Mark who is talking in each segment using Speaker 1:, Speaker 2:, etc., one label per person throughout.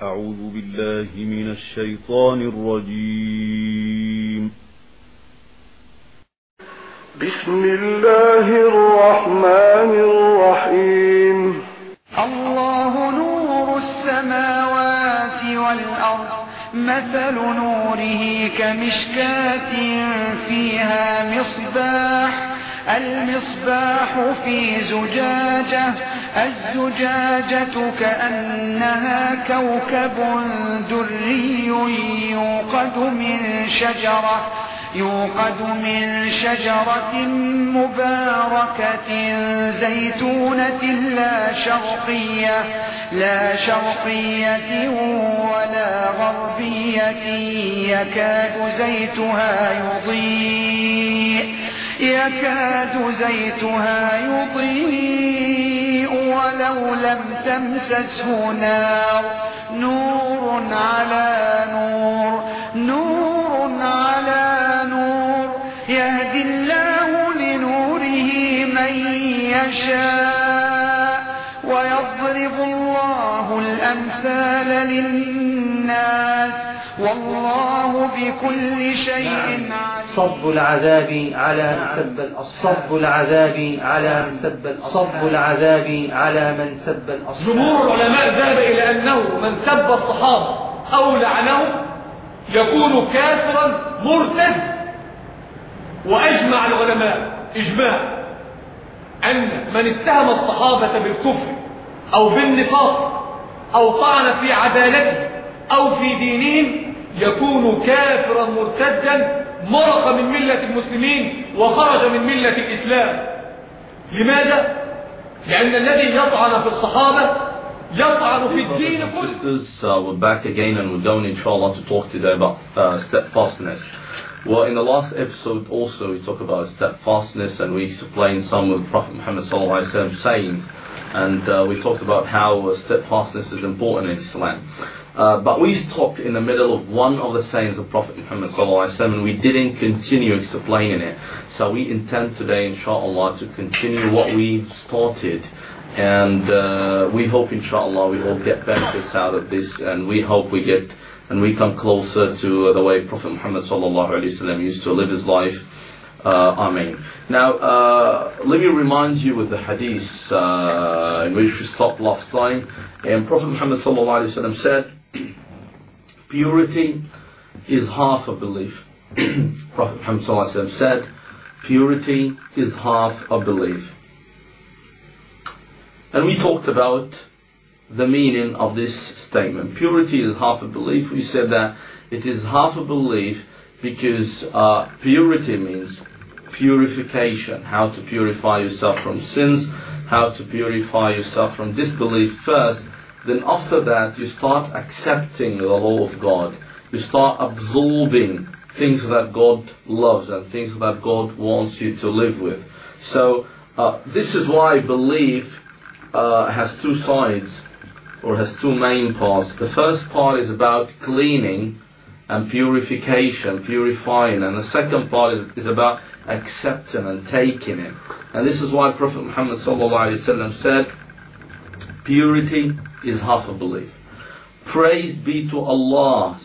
Speaker 1: أعوذ بالله من الشيطان الرجيم.
Speaker 2: بسم الله الرحمن الرحيم.
Speaker 3: الله نور السماوات والأرض، مثل نوره كمشكاة فيها مصباح، المصباح في زجاجة، الزجاجة كأنها كوكب دري يوقد من شجرة مباركة زيتونة لا شرقية ولا غربية، يكاد زيتها يضيء ولو لم تمسسه نار، نور على نور، يهدي الله لنوره من يشاء، ويضرب الله الأمثال للناس، والله بكل شيء عليم.
Speaker 4: صب العذاب على من سب الأصحاب.
Speaker 5: جمهور العلماء ذهب إلى أنه من سب الصحابة أو لعنهم يكون كافرا مرتد. وأجمع العلماء إجماع أن من اتهم الصحابة بالكفر أو بالنفاق أو طعن في عدالته أو في دينهم يكون كافرا مرتدا، مرق من ملة المسلمين وخرج من ملة الإسلام. لماذا؟ لأن الذي يطعن في الصحابة يطعن في الدين كله.
Speaker 6: We're back again and we're going inshallah to talk today about steadfastness. Well, in the last episode also we talked about steadfastness and we explained some of Prophet Muhammad sallallahu alaihi wasallam sayings, and we talked about how steadfastness is important in Islam. But we stopped in the middle of one of the sayings of Prophet Muhammad sallallahu alaihi wasallam and we didn't continue explaining it. So we intend today inshallah to continue what we started, and we hope inshallah we all get benefits out of this, and we hope we get and we come closer to the way Prophet Muhammad sallallahu alaihi wasallam used to live his life. Ameen. Now, let me remind you with the hadith in which we stopped last time. And Prophet Muhammad sallallahu alaihi wasallam said, purity is half a belief. Prophet Muhammad sallallahu alaihi wasallam said, purity is half a belief. And we talked about the meaning of this statement. Purity is half a belief. We said that it is half a belief because purity means purification, how to purify yourself from sins, how to purify yourself from disbelief first. Then after that you start accepting the law of God. You start absorbing things that God loves and things that God wants you to live with. So this is why belief has two sides, or has two main parts. The first part is about cleaning and purification, purifying, and the second part is about accepting and taking it. And this is why Prophet Muhammad sallallahu alaihi wasallam said, purity is half a belief. Praise be to Allah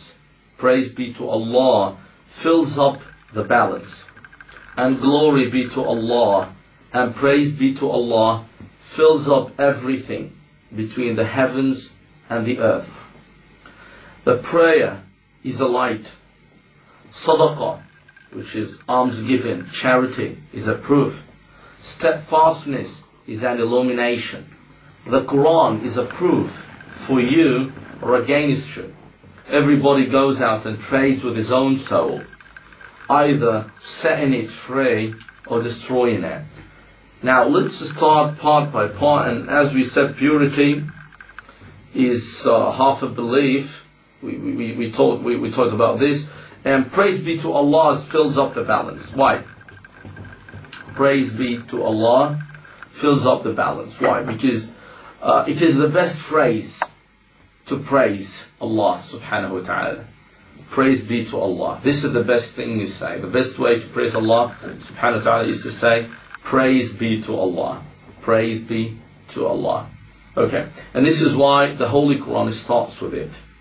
Speaker 6: fills up the balance, and glory be to Allah, and praise be to Allah fills up everything between the heavens and the earth. The prayer is a light. Sadaqah, which is alms giving, charity, is a proof. Steadfastness is an illumination. The Quran is a proof for you or against you. Everybody goes out and trades with his own soul, either setting it free or destroying it. Now let's start part by part, and as we said, purity is half a belief. We talked about this, and praise be to Allah fills up the balance. Why? Praise be to Allah fills up the balance. Why? Because it is the best phrase to praise Allah subhanahu wa ta'ala. Praise be to Allah. This is the best thing you say. The best way to praise Allah subhanahu wa ta'ala is to say, praise be to Allah. Praise be to Allah. Okay. And this is why the Holy Quran starts with it.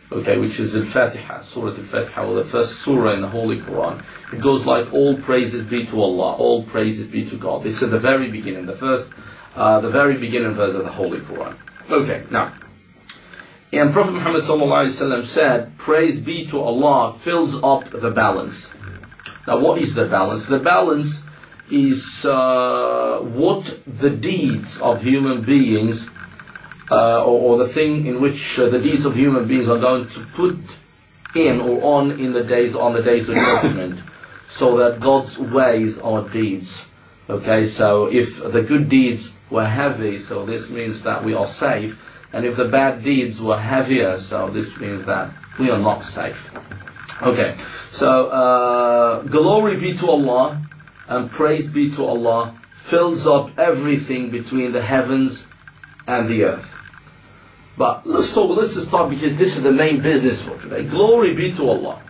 Speaker 6: okay, which is Al-Fatiha, Surah Al-Fatiha, or the first surah in the Holy Quran. It goes like, all praises be to Allah, all praises be to God. This is the very beginning, the very beginning verse of the Holy Quran. Okay, now, and Prophet Muhammad ﷺ said, praise be to Allah fills up the balance. Now what is the balance? The balance is what the deeds of human beings, or the thing in which the deeds of human beings are going to put in or on the days of judgment, so that God's ways are deeds. Okay, so if the good deeds were heavy, so this means that we are safe. And if the bad deeds were heavier, so this means that we are not safe. Okay, so glory be to Allah and praise be to Allah fills up everything between the heavens and the earth. But let's just start, because this is the main business for today. Glory be to Allah.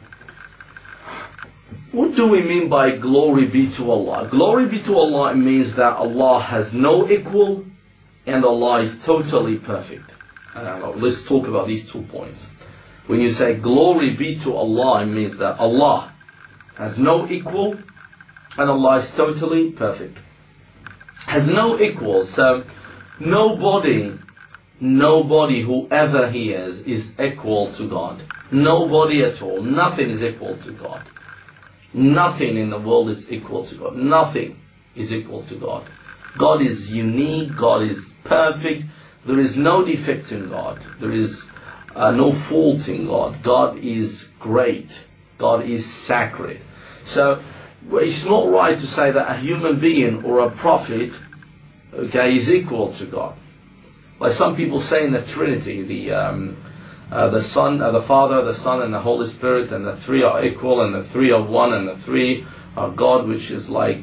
Speaker 6: What do we mean by glory be to Allah? Glory be to Allah means that Allah has no equal, and Allah is totally perfect. Let's talk about these 2 points. When you say glory be to Allah, it means that Allah has no equal and Allah is totally perfect. Has no equal, so nobody, whoever he is equal to God. Nobody at all. Nothing is equal to God. Nothing in the world is equal to God. Nothing is equal to God. God is unique, God is perfect, there is no defect in God, there is no fault in God. God is great, God is sacred. So it's not right to say that a human being or a prophet, okay, is equal to God. Like some people say in the Trinity, the Son, the Father, the Son, and the Holy Spirit, and the three are equal, and the three are one, and the three are God, which is like,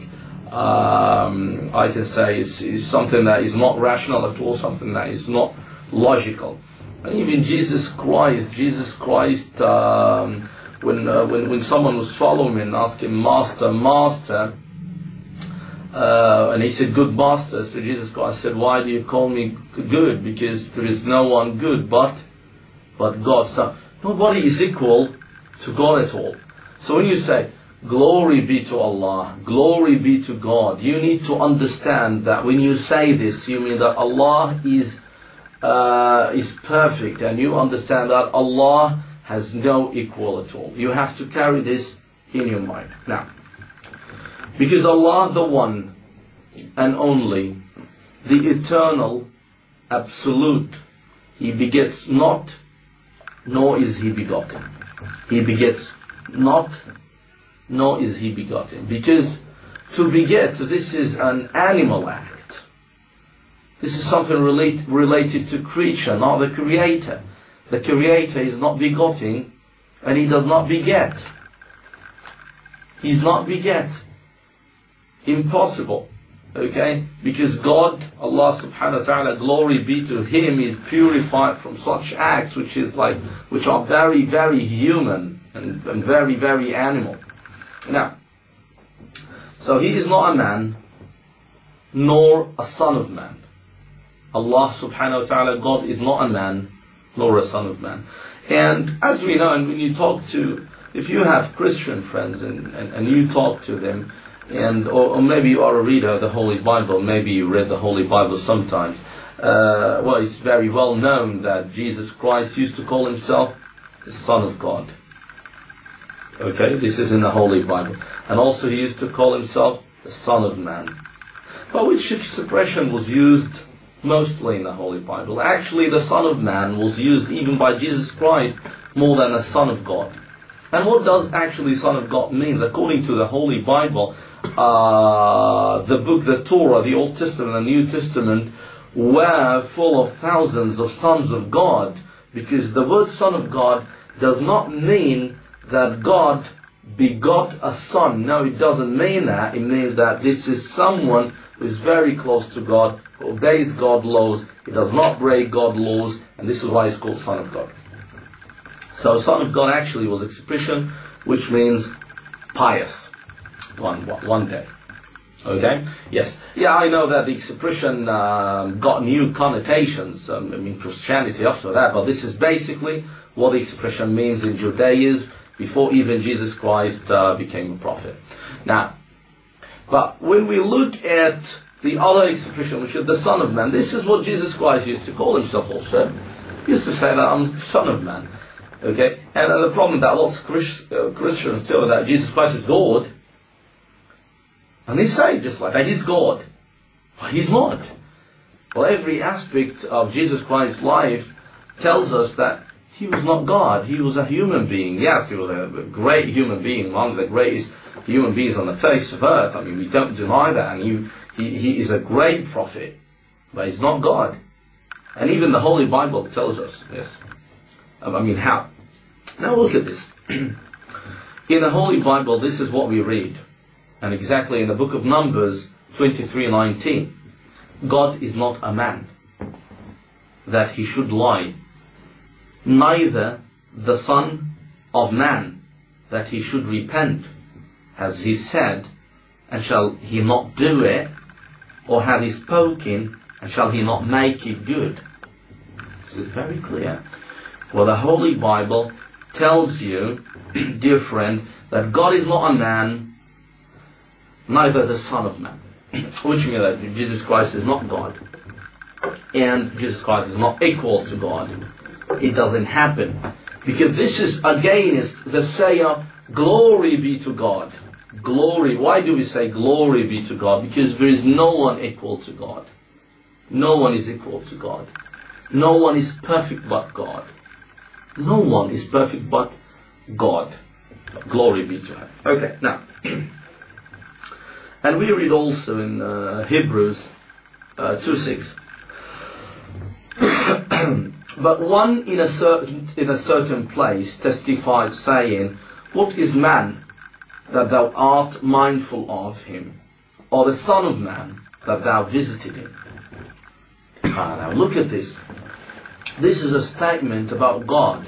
Speaker 6: I can say is something that is not rational at all, something that is not logical. And even Jesus Christ, when someone was following him and asked him, Master, Master, and he said, good Master, so Jesus Christ said, why do you call me good? Because there is no one good but God. So nobody is equal to God at all. So when you say, glory be to Allah, glory be to God, you need to understand that when you say this, you mean that Allah is perfect, and you understand that Allah has no equal at all. You have to carry this in your mind. Now, because Allah, the one and only, the eternal, absolute, He begets not, nor is He begotten. He begets not, nor is He begotten. Because to beget, this is an animal act. This is something related to creature, not the Creator. The Creator is not begotten, and He does not beget. He's not beget. Impossible. Okay? Because God, Allah subhanahu wa ta'ala, glory be to Him, is purified from such acts which are very, very human and very, very animal. Now, so He is not a man, nor a son of man. Allah subhanahu wa ta'ala, God is not a man, nor a son of man. And as we know, and when you talk to, if you have Christian friends and you talk to them, and or maybe you are a reader of the Holy Bible, maybe you read the Holy Bible sometimes, well, it's very well known that Jesus Christ used to call Himself the Son of God. Okay, this is in the Holy Bible. And also He used to call Himself the Son of Man. But which expression was used mostly in the Holy Bible? Actually, the Son of Man was used even by Jesus Christ more than the Son of God. And what does actually Son of God mean? According to the Holy Bible, the book, the Torah, the Old Testament and the New Testament were full of thousands of sons of God, because the word Son of God does not mean that God begot a son. No, it doesn't mean that. It means that this is someone who is very close to God, who obeys God's laws, he does not break God's laws, and this is why he's called Son of God. So Son of God actually was expression which means pious, one day. Okay? Yes. Yeah, I know that the expression got new connotations in Christianity after that, but this is basically what the expression means in Judaism before even Jesus Christ became a prophet. Now, but when we look at the other expression, which is the Son of Man, this is what Jesus Christ used to call himself also. He used to say that I'm the Son of Man. Okay? And the problem that lots of Christians tell that Jesus Christ is God. And they say just like that, He's God. But He's not. Well, every aspect of Jesus Christ's life tells us that He was not God. He was a human being. Yes, He was a great human being, one of the greatest human beings on the face of earth. I mean, we don't deny that. And He is a great prophet. But He's not God. And even the Holy Bible tells us this. I mean, how? Now look at this. In the Holy Bible, this is what we read. And exactly in the book of Numbers 23:19, God is not a man, that He should lie, neither the Son of Man, that He should repent. Has He said, and shall He not do it? Or have He spoken, and shall He not make it good? This is very clear. Well, the Holy Bible tells you, dear friend, that God is not a man, neither the Son of Man. Which means that Jesus Christ is not God. And Jesus Christ is not equal to God. It doesn't happen. Because this is against the saying, glory be to God. Glory. Why do we say glory be to God? Because there is no one equal to God. No one is equal to God. No one is perfect but God. No one is perfect but God. Glory be to Him. Okay, now. And we read also in Hebrews 2:6. But one in a certain place testified, saying, what is man, that thou art mindful of him, or the Son of Man, that thou visited him? Now look at this. This is a statement about God,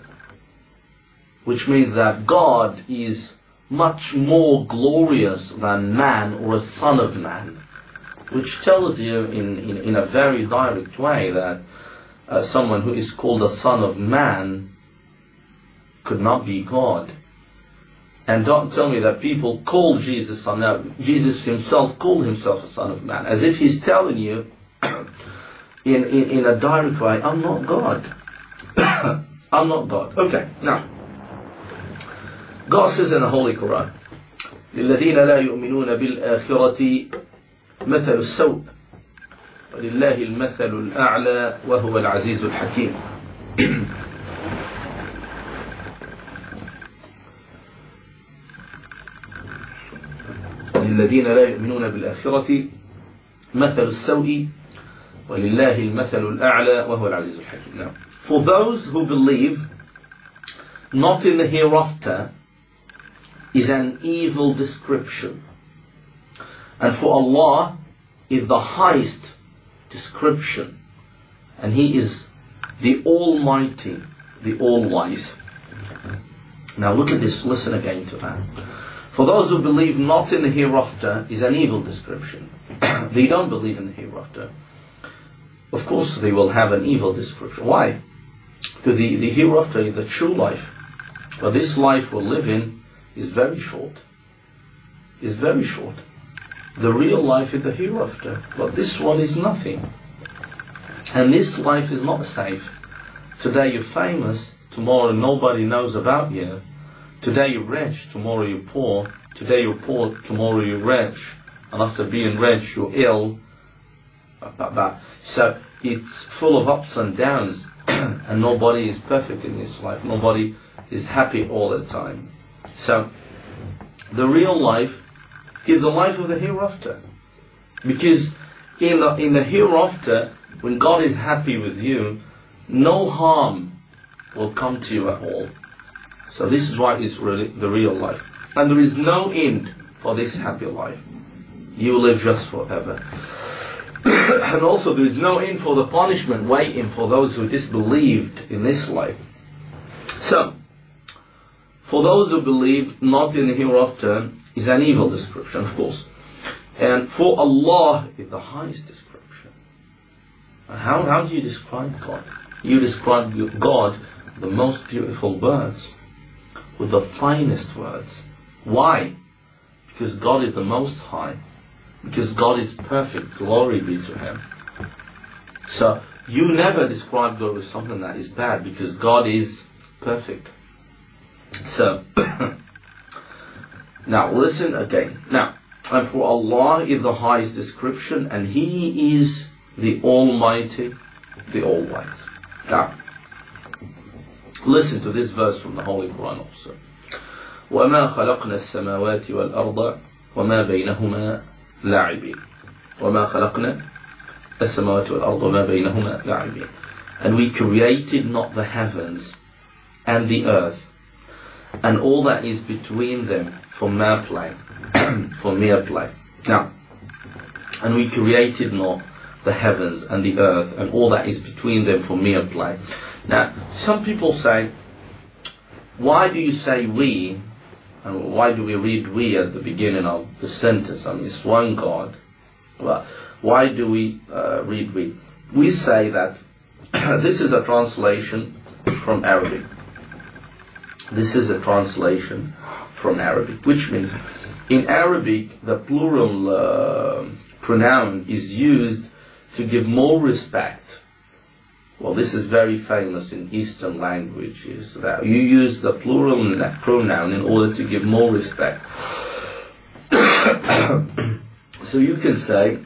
Speaker 6: which means that God is much more glorious than man or a son of man, which tells you in a very direct way that someone who is called a son of man could not be God. And don't tell me that people call Jesus son. Now, Jesus Himself called Himself a son of man, as if He's telling you in a direct way, I'm not God. I'm not God. Okay, now God says in the Holy Quran, لِلَّذِينَ لَا يُؤْمِنُونَ بِالْآخِرَةِ مَثَلُ السَّوْءِ وَلِلَّهِ الْمَثَلُ الْأَعْلَى وَهُوَ الْعَزِيزُ الْحَكِيمُ. لِلَّذِينَ لَا يُؤْمِنُونَ بِالْآخِرَةِ مَثَلُ السَّوْءِ وَلِلَّهِ الْمَثَلُ الْأَعْلَى وَهُوَ الْعَزِيزُ الْحَكِيمُ. Now, for those who believe not in the hereafter is an evil description, and for Allah is the highest description, and He is the Almighty, the All-Wise. Now look at this, listen again to that. For those who believe not in the hereafter is an evil description. They don't believe in the hereafter. Of course they will have an evil description. Why? Because the hereafter is the true life. But this life we live in is very short. Is very short. The real life is the hereafter. But this one is nothing. And this life is not safe. Today you're famous, tomorrow nobody knows about you. Today you're rich, tomorrow you're poor. Today you're poor, tomorrow you're rich. And after being rich, you're ill. So it's full of ups and downs. And nobody is perfect in this life. Nobody is happy all the time. So the real life is the life of the hereafter. Because in the hereafter, when God is happy with you, no harm will come to you at all. So this is why it's really the real life. And there is no end for this happy life. You will live just forever. And also there is no end for the punishment waiting for those who disbelieved in this life. So, for those who believe not in the hereafter is an evil description, of course. And for Allah is the highest description. How do you describe God? You describe God the most beautiful words, with the finest words. Why? Because God is the most high. Because God is perfect. Glory be to Him. So you never describe God with something that is bad, because God is perfect. So now listen again. Now, and for Allah is the highest description, and He is the Almighty, the All-Wise. Now, listen to this verse from the Holy Quran also. وَمَا خَلَقْنَا السَّمَاوَاتِ وَالْأَرْضَ وَمَا بَيْنَهُمَا لَاعِبِينَ وَمَا خَلَقْنَا السَّمَاوَاتِ وَالْأَرْضَ وَمَا بَيْنَهُمَا لَاعِبِينَ. And we created not the heavens and the earth and all that is between them for mere play. For mere play. Now, and we created not the heavens and the earth and all that is between them for mere play. Now, some people say, why do you say we, and why do we read we at the beginning of the sentence? I mean, it's one God. Well, why do we read we? We say that this is a translation from Arabic. This is a translation from Arabic, which means in Arabic the plural pronoun is used to give more respect. Well, this is very famous in Eastern languages, that you use the plural pronoun in order to give more respect. So you can say,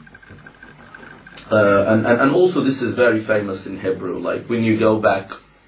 Speaker 6: and also this is very famous in Hebrew, like when you go back,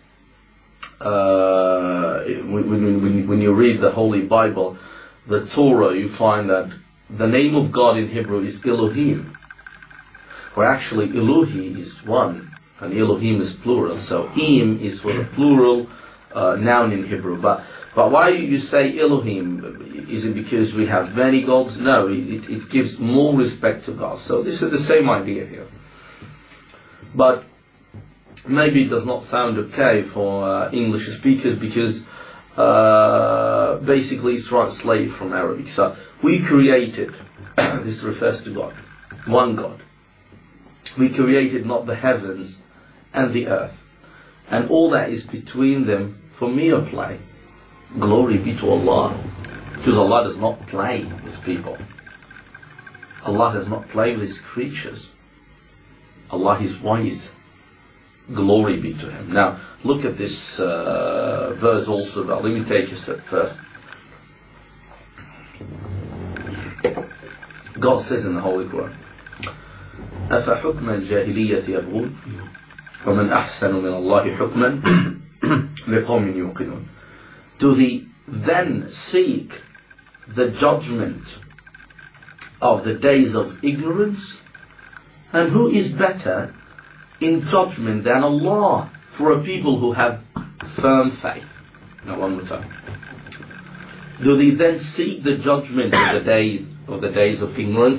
Speaker 6: when you read the Holy Bible, the Torah, you find that the name of God in Hebrew is Elohim, where actually Elohi is one, and Elohim is plural. So Im is for the plural noun in Hebrew. But why you say Elohim? Is it because we have many gods? No, it gives more respect to God. So this is the same idea here. But maybe it does not sound okay for English speakers, because basically it's translated from Arabic. So we created, this refers to God, one God. We created not the heavens and the earth and all that is between them for mere play. Glory be to Allah. Because Allah does not play with people. Allah does not play with His creatures. Allah is wise. Glory be to Him. Now, look at this verse also. But let me take a step first. God says in the Holy Quran, أَفَحُكْمَ الْجَاهِلِيَّةِ يَبْغُونَ وَمَنْ أَحْسَنُ مِنَ اللَّهِ حُكْمًا لِقَوْمٍ يُوقِنُونَ. Do they then seek the judgment of the days of ignorance? And who is better in judgment than Allah for a people who have firm faith? Now one more time. Do they then seek the judgment of the days of ignorance?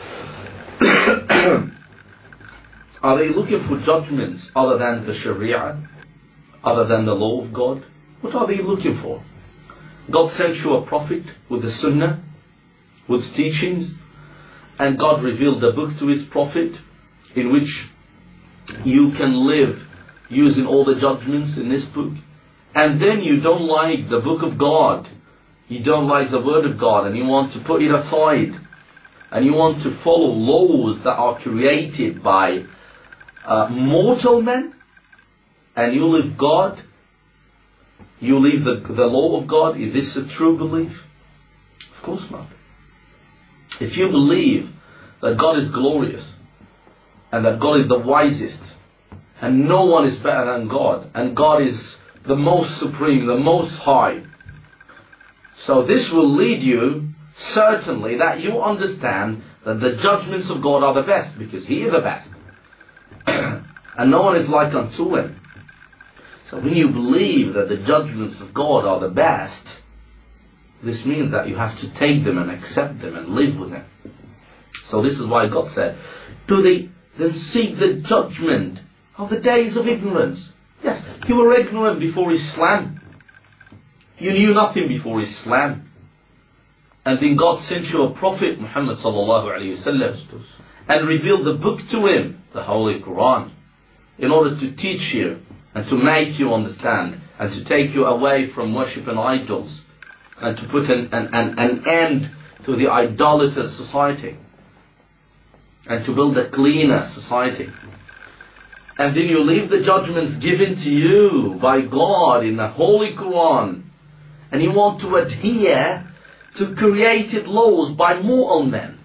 Speaker 6: Are they looking for judgments other than the Sharia, other than the law of God? What are they looking for? God sent you a prophet with the Sunnah, with teachings, and God revealed the book to His prophet, in which you can live using all the judgments in this book. And then you don't like the book of God, you don't like the word of God, and you want to put it aside, and you want to follow laws that are created by mortal men, and you leave God, you leave the law of God. Is this a true belief? Of course not. If you believe that God is glorious, and that God is the wisest, and no one is better than God, and God is the most supreme, the most high, so this will lead you, certainly, that you understand that the judgments of God are the best, because He is the best. And no one is like unto Him. So when you believe that the judgments of God are the best, this means that you have to take them and accept them and live with them. So this is why God said, do they then seek the judgment of the days of ignorance? Yes, you were ignorant before Islam. You knew nothing before Islam. And then God sent you a prophet, Muhammad sallallahu alayhi wasallam, and revealed the book to him, the Holy Quran, in order to teach you and to make you understand and to take you away from worshiping idols and to put an end to the idolatrous society and to build a cleaner society. And then you leave the judgments given to you by God in the Holy Quran, and you want to adhere to created laws by mortal men.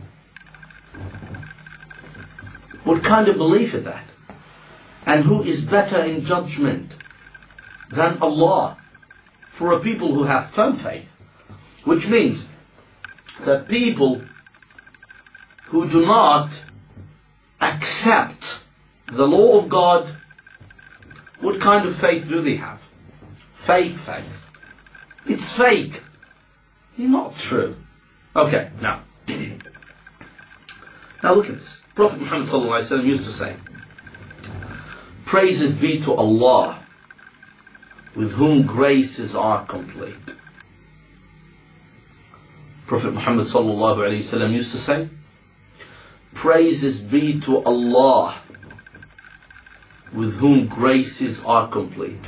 Speaker 6: What kind of belief is that? And who is better in judgment than Allah for a people who have firm faith? Which means that people who do not accept the law of God, what kind of faith do they have? Fake faith. It's fake. It's not true. Okay, now look at this. Prophet Muhammad sallallahu alaihi wasallam used to say, "Praises be to Allah, with whom graces are complete." Prophet Muhammad sallallahu alaihi wasallam used to say, "Praises be to Allah, with whom graces are complete."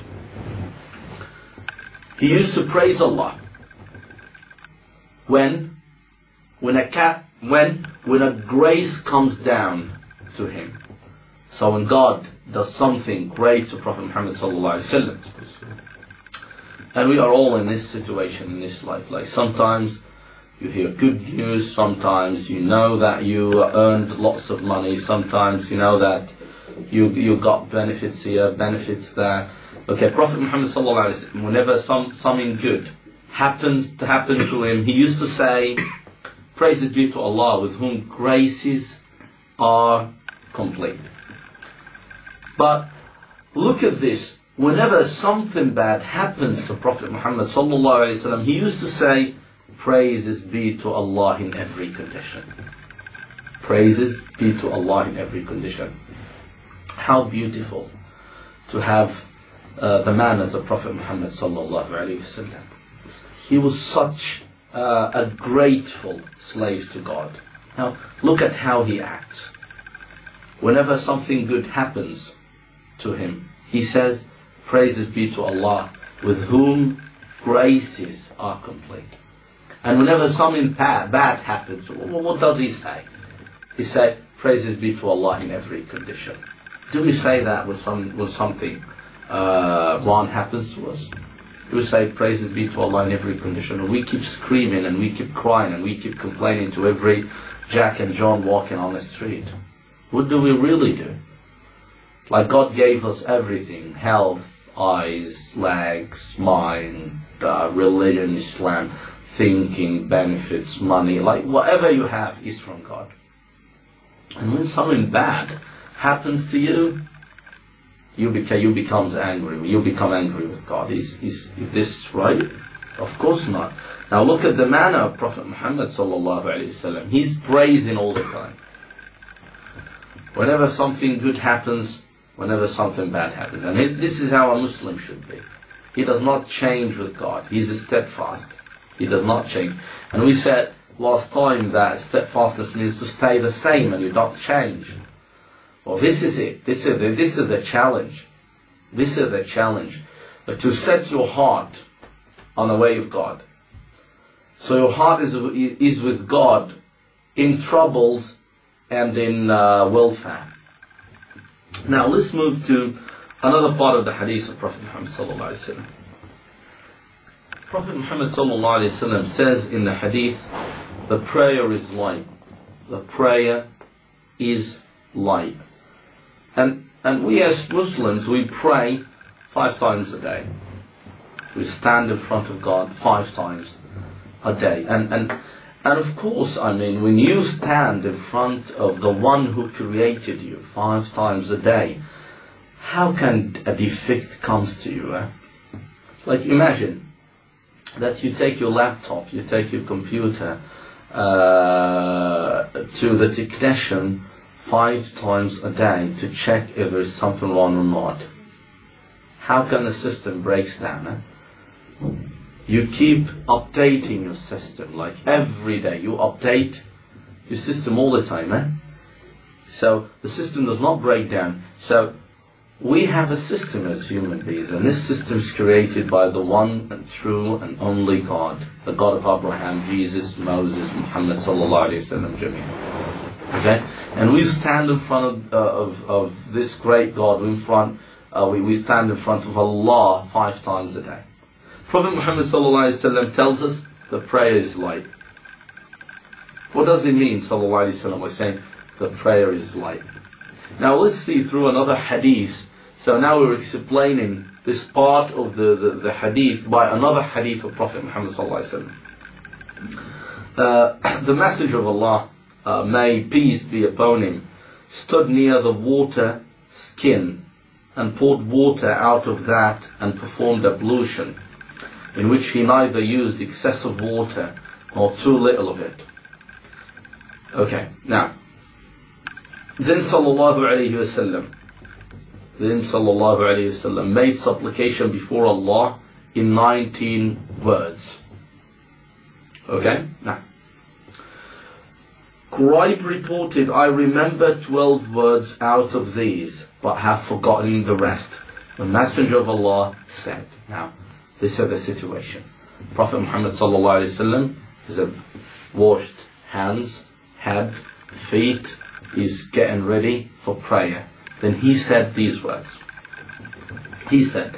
Speaker 6: He used to praise Allah when a grace comes down to him. So when God does something great to Prophet Muhammad sallallahu alaihi wasallam, and we are all in this situation in this life. Like sometimes you hear good news, sometimes you know that you earned lots of money, sometimes you know that you got benefits here, benefits there. Okay, Prophet Muhammad sallallahu alaihi wasallam, whenever something good happens to him, he used to say, "Praise be to Allah, with whom graces are complete." But look at this. Whenever something bad happens to Prophet Muhammad sallallahu alaihi wasallam, he used to say, "Praises be to Allah in every condition." Praises be to Allah in every condition. How beautiful to have the manners of Prophet Muhammad sallallahu alaihi wasallam. He was such a grateful slave to God. Now look at how he acts. Whenever something good happens to him, he says, "Praises be to Allah, with whom graces are complete." And whenever something bad happens, what does he say? He says, "Praises be to Allah in every condition." Do we say that when something wrong happens to us? Do we say, "Praises be to Allah in every condition"? And we keep screaming and we keep crying and we keep complaining to every Jack and John walking on the street? What do we really do? Like God gave us everything: health, eyes, legs, mind, religion, Islam, thinking, benefits, money. Like whatever you have is from God. And when something bad happens to you, you become angry. You become angry with God. Is this right? Of course not. Now look at the manner of Prophet Muhammad sallallahu alaihi wasallam. He's praising all the time. Whenever something good happens, whenever something bad happens. And this is how a Muslim should be. He does not change with God. He's steadfast. He does not change. And we said last time that steadfastness means to stay the same and you don't change. Well, this is it. This is the challenge. This is the challenge. To set your heart on the way of God. So your heart is with God in troubles and in welfare. Now let's move to another part of the hadith of Prophet Muhammad sallallahu alaihi wasallam. Prophet Muhammad sallallahu alaihi wasallam says in the hadith, "The prayer is light. The prayer is light." And we as Muslims, we pray 5 times a day. We stand in front of God 5 times a day. And of course, I mean, when you stand in front of the one who created you 5 times a day, how can a defect comes to you? Like imagine that you take your laptop, you take your computer to the technician 5 times a day to check if there is something wrong or not. How can the system break down? you keep updating your system. Like every day you update your system all the time. So the system does not break down. So we have a system as human beings, and this system is created by the one and true and only God, the God of Abraham, Jesus, Moses, Muhammad sallallahu alaihi wasallam jami'an. Okay, and we stand in front of this great God. We stand in front of Allah 5 times a day. Prophet Muhammad sallallahu alaihi wasallam tells us the prayer is light. What does it mean, sallallahu alaihi wasallam, by saying the prayer is light? Now let's see through another hadith. So now we're explaining this part of the hadith by another hadith of Prophet Muhammad sallallahu alaihi wasallam. The Messenger of Allah, may peace be upon him, stood near the water skin and poured water out of that and performed ablution, in which he neither used excessive water nor too little of it. Okay, now then sallallahu alayhi wasallam made supplication before Allah in 19 words. Okay, now Quraib reported, I remember 12 words out of these, but have forgotten the rest. The Messenger of Allah said, now this is the situation. Prophet Muhammad sallallahu alayhi wasallam has washed hands, head, feet, is getting ready for prayer. Then he said these words. He said,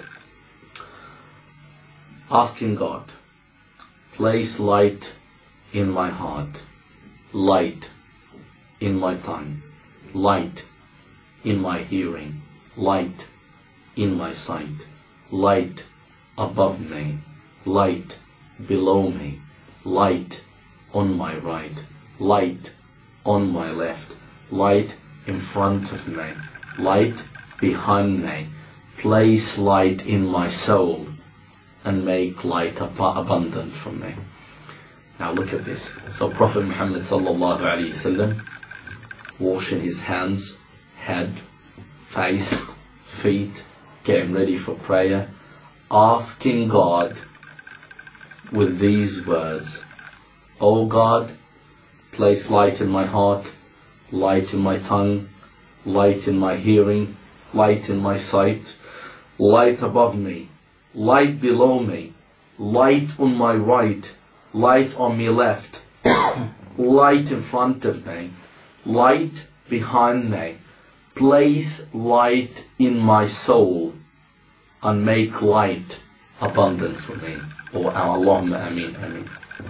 Speaker 6: asking God, place light in my heart, light in my tongue, light in my hearing, light in my sight, light above me, light below me, light on my right, light on my left, light in front of me, light behind me. Place light in my soul and make light abundant from me. Now look at this. So Prophet Muhammad sallallahu alaihi wasallam washing his hands, head, face, feet, getting ready for prayer, asking God with these words, O God, place light in my heart, light in my tongue, light in my hearing, light in my sight, light above me, light below me, light on my right, light on my left, light in front of me, light behind me. Place light in my soul and make light abundant for me. Or Allahumma ameen, ameen.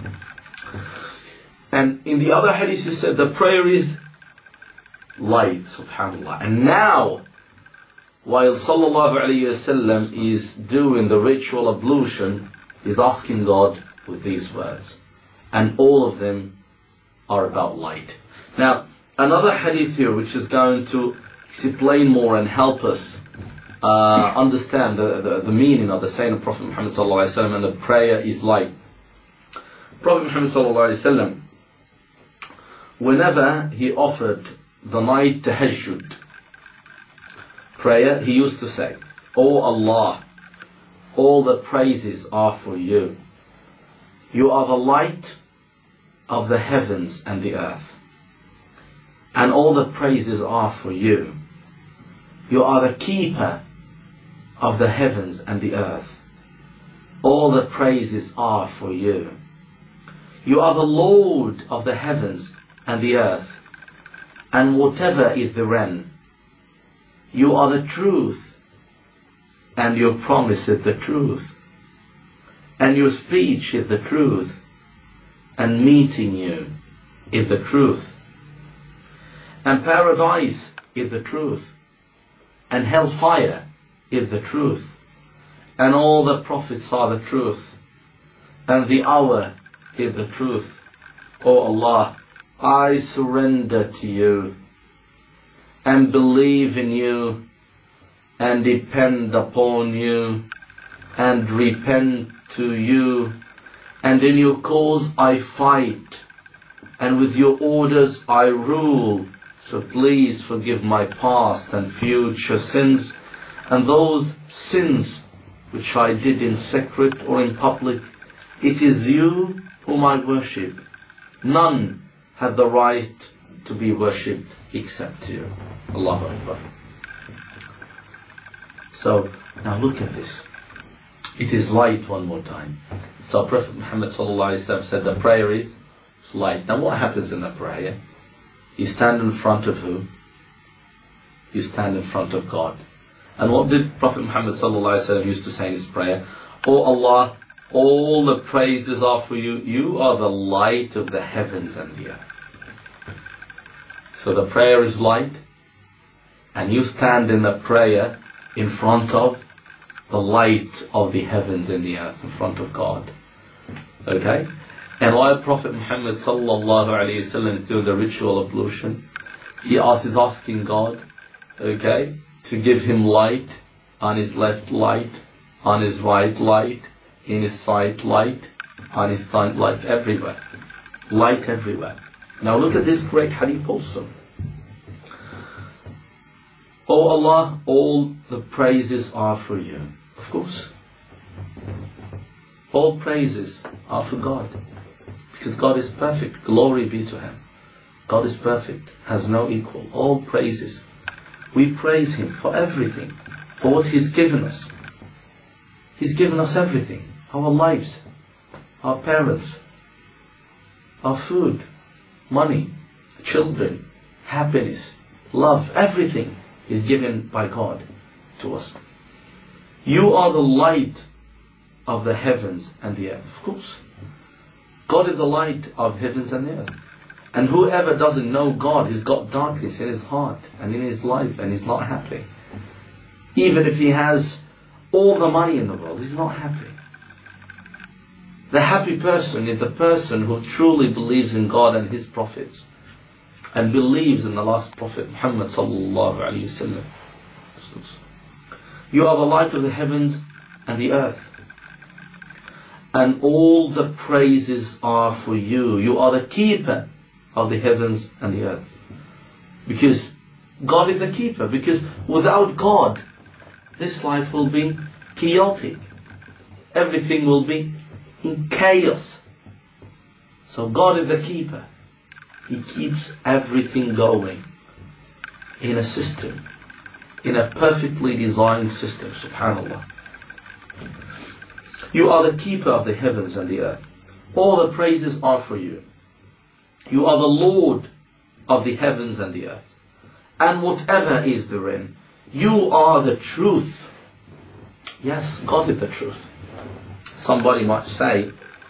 Speaker 6: And in the other hadith he said the prayer is light, subhanAllah. And now, while sallallahu alayhi wasallam is doing the ritual ablution, he's asking God with these words. And all of them are about light. Now, another hadith here which is going to explain more and help us understand the meaning of the saying of Prophet Muhammad sallallahu alayhi wasallam, and the prayer is light. Prophet Muhammad sallallahu alayhi wasallam, whenever he offered the night tahajjud prayer, he used to say, O Allah, all the praises are for you. You are the light of the heavens and the earth, and all the praises are for you. You are the keeper of the heavens and the earth. All the praises are for you. You are the Lord of the heavens and the earth, and whatever is therein. You are the truth, and your promise is the truth, and your speech is the truth, and meeting you is the truth, and paradise is the truth, and hellfire is the truth, and all the prophets are the truth, and the hour is the truth. O Allah, I surrender to you and believe in you and depend upon you and repent to you, and in your cause I fight, and with your orders I rule. So please forgive my past and future sins, and those sins which I did in secret or in public, It is you whom I worship. None have the right to be worshipped except you. Allahu Akbar. So, now look at this. It is light one more time. So Prophet Muhammad said the prayer is light. Now what happens in the prayer? You stand in front of who? You stand in front of God. And what did Prophet Muhammad used to say in his prayer? Oh Allah, all the praises are for you. You are the light of the heavens and the earth. So the prayer is light, and you stand in the prayer in front of the light of the heavens and the earth, in front of God. Okay? And while Prophet Muhammad is doing the ritual ablution, he is asking God, okay, to give him light, on his left light, on his right light, in his side light, on his side light, everywhere. Light everywhere. Now look at this great hadith also. Oh Allah, all the praises are for you. Of course. All praises are for God. Because God is perfect. Glory be to Him. God is perfect. Has no equal. All praises. We praise Him for everything. For what He's given us. He's given us everything. Our lives. Our parents. Our food. Money. Children. Happiness. Love. Everything is given by God to us. You are the light of the heavens and the earth. Of course. God is the light of heavens and the earth. And whoever doesn't know God, he's got darkness in his heart and in his life, and he's not happy. Even if he has all the money in the world, he's not happy. The happy person is the person who truly believes in God and His prophets, and believes in the last Prophet Muhammad sallallahu alaihi wasallam. You are the light of the heavens and the earth, and all the praises are for you. You are the keeper of the heavens and the earth, because God is the keeper. Because without God, this life will be chaotic. Everything will be in chaos. So God is the keeper. He keeps everything going in a system, in a perfectly designed system, subhanAllah. You are the keeper of the heavens and the earth. All the praises are for you. You are the Lord of the heavens and the earth, and whatever is therein. You are the truth. Yes, God is the truth. Somebody might say,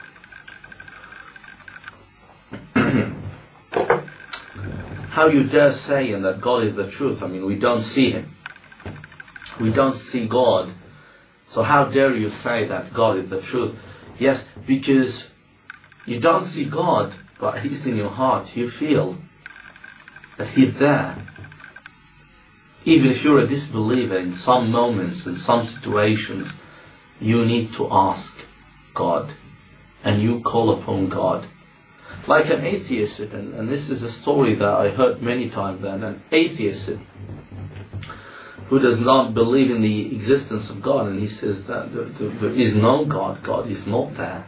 Speaker 6: how you dare say that God is the truth? I mean, we don't see Him. We don't see God. So how dare you say that God is the truth? Yes, because you don't see God, but He's in your heart. You feel that He's there. Even if you're a disbeliever, in some moments, in some situations, you need to ask God, and you call upon God. Like an atheist, and this is a story that I heard many times, that an atheist who does not believe in the existence of God, and he says that there is no God, God is not there.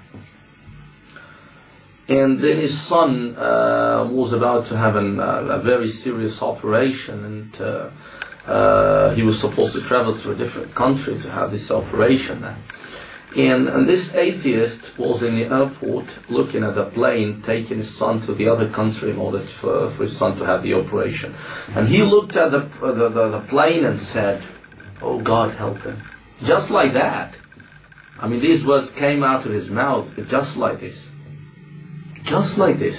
Speaker 6: And then his son was about to have a very serious operation, and he was supposed to travel to a different country to have this operation there. And this atheist was in the airport looking at the plane taking his son to the other country in order for his son to have the operation. And he looked at the plane and said, "Oh God, help him." Just like that. I mean, these words came out of his mouth just like this. Just like this.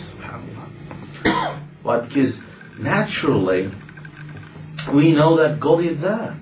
Speaker 6: But because naturally we know that God is there.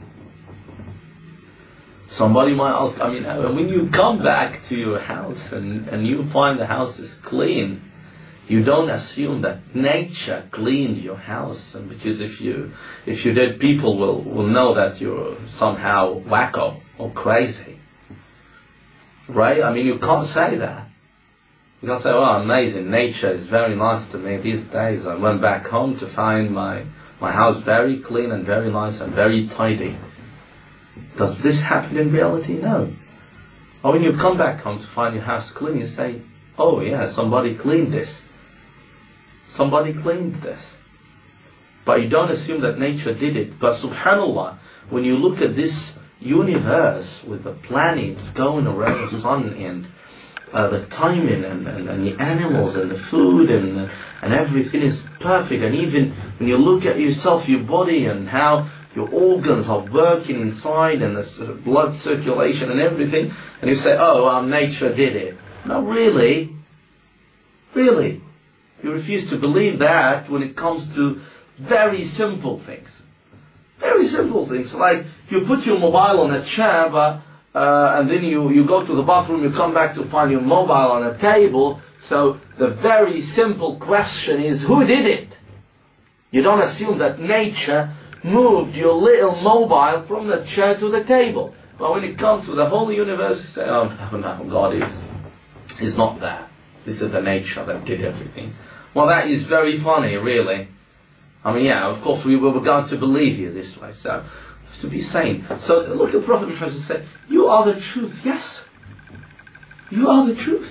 Speaker 6: Somebody might ask, I mean, when you come back to your house and you find the house is clean, you don't assume that nature cleaned your house, and because if you did, people will know that you're somehow wacko or crazy, right? I mean, you can't say that. You can't say, "Oh, amazing, nature is very nice to me these days. I went back home to find my house very clean and very nice and very tidy." Does this happen in reality? No. Or when you come back home to find your house clean, you say, oh yeah, somebody cleaned this. Somebody cleaned this. But you don't assume that nature did it. But subhanallah, when you look at this universe with the planets going around the sun and the timing and the animals and the food and everything is perfect, and even when you look at yourself, your body and how your organs are working inside and the sort of blood circulation and everything, and you say, oh, well, nature did it. No, really? Really? You refuse to believe that when it comes to very simple things. Very simple things, like you put your mobile on a chair, and then you go to the bathroom, you come back to find your mobile on a table. So the very simple question is, who did it? You don't assume that nature moved your little mobile from the chair to the table. But when it comes to the whole universe, you say, oh no, God is not there. This is the nature that did everything. Well, that is very funny, really. I mean, yeah, of course we were going to believe you this way, so to be sane. So look at Prophet Muhammad and say, you are the truth. Yes, you are the truth.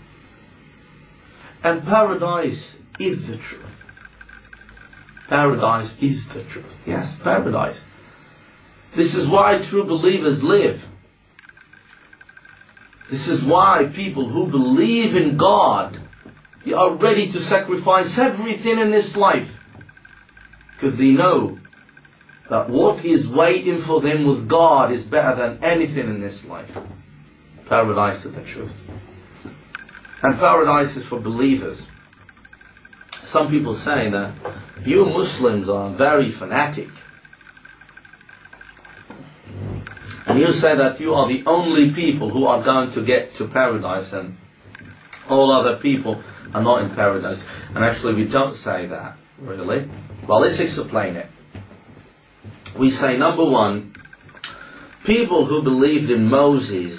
Speaker 6: And paradise is the truth. Paradise is the truth. Yes, paradise. This is why true believers live. This is why people who believe in God are ready to sacrifice everything in this life, because they know that what is waiting for them with God is better than anything in this life. Paradise is the truth. And paradise is for believers. Some people say that you Muslims are very fanatic. And you say that you are the only people who are going to get to paradise and all other people are not in paradise. And actually we don't say that, really. Well, let's explain it. We say, number one, people who believed in Moses,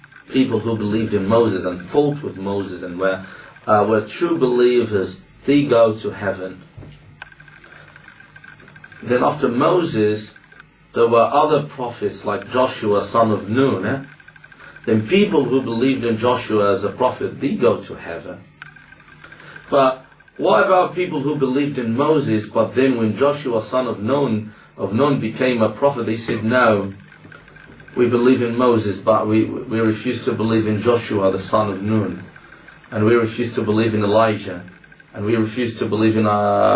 Speaker 6: and fought with Moses and were true believers, they go to heaven. Then after Moses, there were other prophets like Joshua, son of Nun. Then people who believed in Joshua as a prophet, they go to heaven. But what about people who believed in Moses, but then when Joshua, son of Nun became a prophet, they said, no, we believe in Moses, but we refuse to believe in Joshua, the son of Nun. And we refuse to believe in Elijah. And we refuse to believe in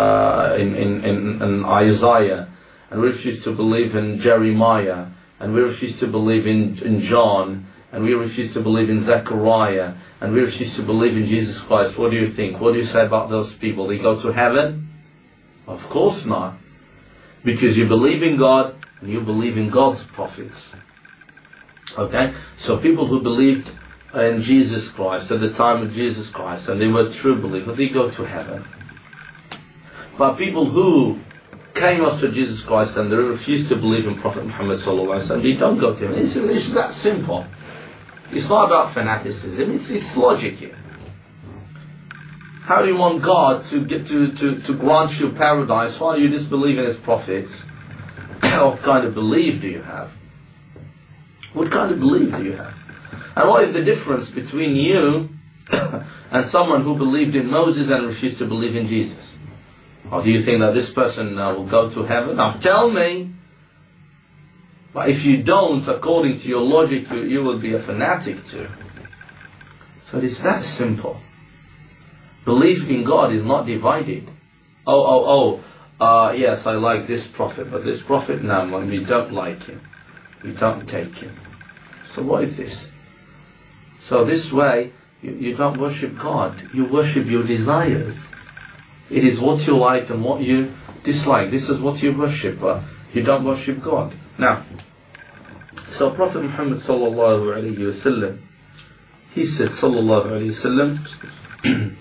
Speaker 6: Isaiah. And we refuse to believe in Jeremiah. And we refuse to believe in John. And we refuse to believe in Zechariah. And we refuse to believe in Jesus Christ. What do you think? What do you say about those people? They go to heaven? Of course not. Because you believe in God and you believe in God's prophets. Okay? So people who believed in Jesus Christ at the time of Jesus Christ and they were true believers, they go to heaven. But people who came after Jesus Christ and they refused to believe in Prophet Muhammad sallallahu alaihi wasallam, they don't go to heaven. It's that simple. It's not about fanaticism, it's logic here. How do you want God to get to grant you paradise while you disbelieve in His prophets? What kind of belief do you have? What kind of belief do you have? And what is the difference between you and someone who believed in Moses and refused to believe in Jesus? Or do you think that this person will go to heaven? Now tell me. But if you don't, according to your logic, you will be a fanatic too. So it's that simple. Belief in God is not divided. Yes, I like this prophet, but this prophet, no, we don't like him. We don't take him. So what is this? So this way, you don't worship God. You worship your desires. It is what you like and what you dislike. This is what you worship, but you don't worship God. Now, so Prophet Muhammad sallallahu alayhi wa sallam, he said sallallahu alayhi wa sallam,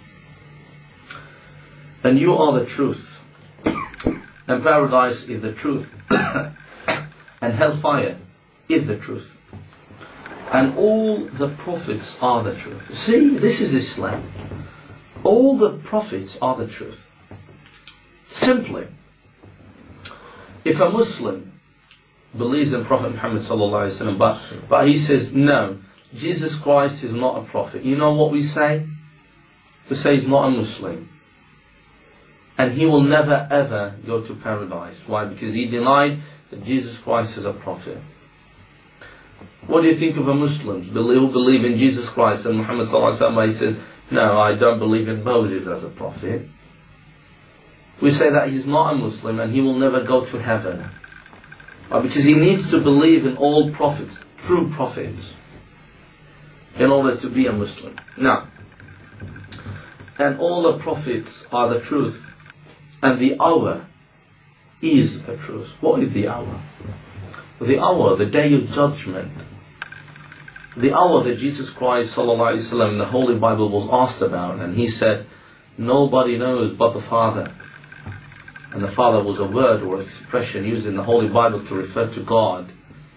Speaker 6: and you are the truth, and paradise is the truth, and hellfire is the truth, and all the prophets are the truth. See, this is Islam. All the prophets are the truth. Simply, if a Muslim believes in Prophet Muhammad sallallahu alaihi wasallam, but he says, no, Jesus Christ is not a prophet, you know what we say? We say he's not a Muslim. And he will never ever go to paradise. Why? Because he denied that Jesus Christ is a prophet. What do you think of a Muslim who believe in Jesus Christ and Muhammad sallallahu alaihi wasallam? He says, no, I don't believe in Moses as a prophet. We say that he's not a Muslim and he will never go to heaven. Because he needs to believe in all prophets, true prophets, in order to be a Muslim. Now, and all the prophets are the truth, and the hour is the truth. What is the hour? The hour, the day of judgment. The hour that Jesus Christ sallallahu alaihi wasallam in the Holy Bible was asked about, and he said, nobody knows but the Father. And the Father was a word or expression used in the Holy Bible to refer to God.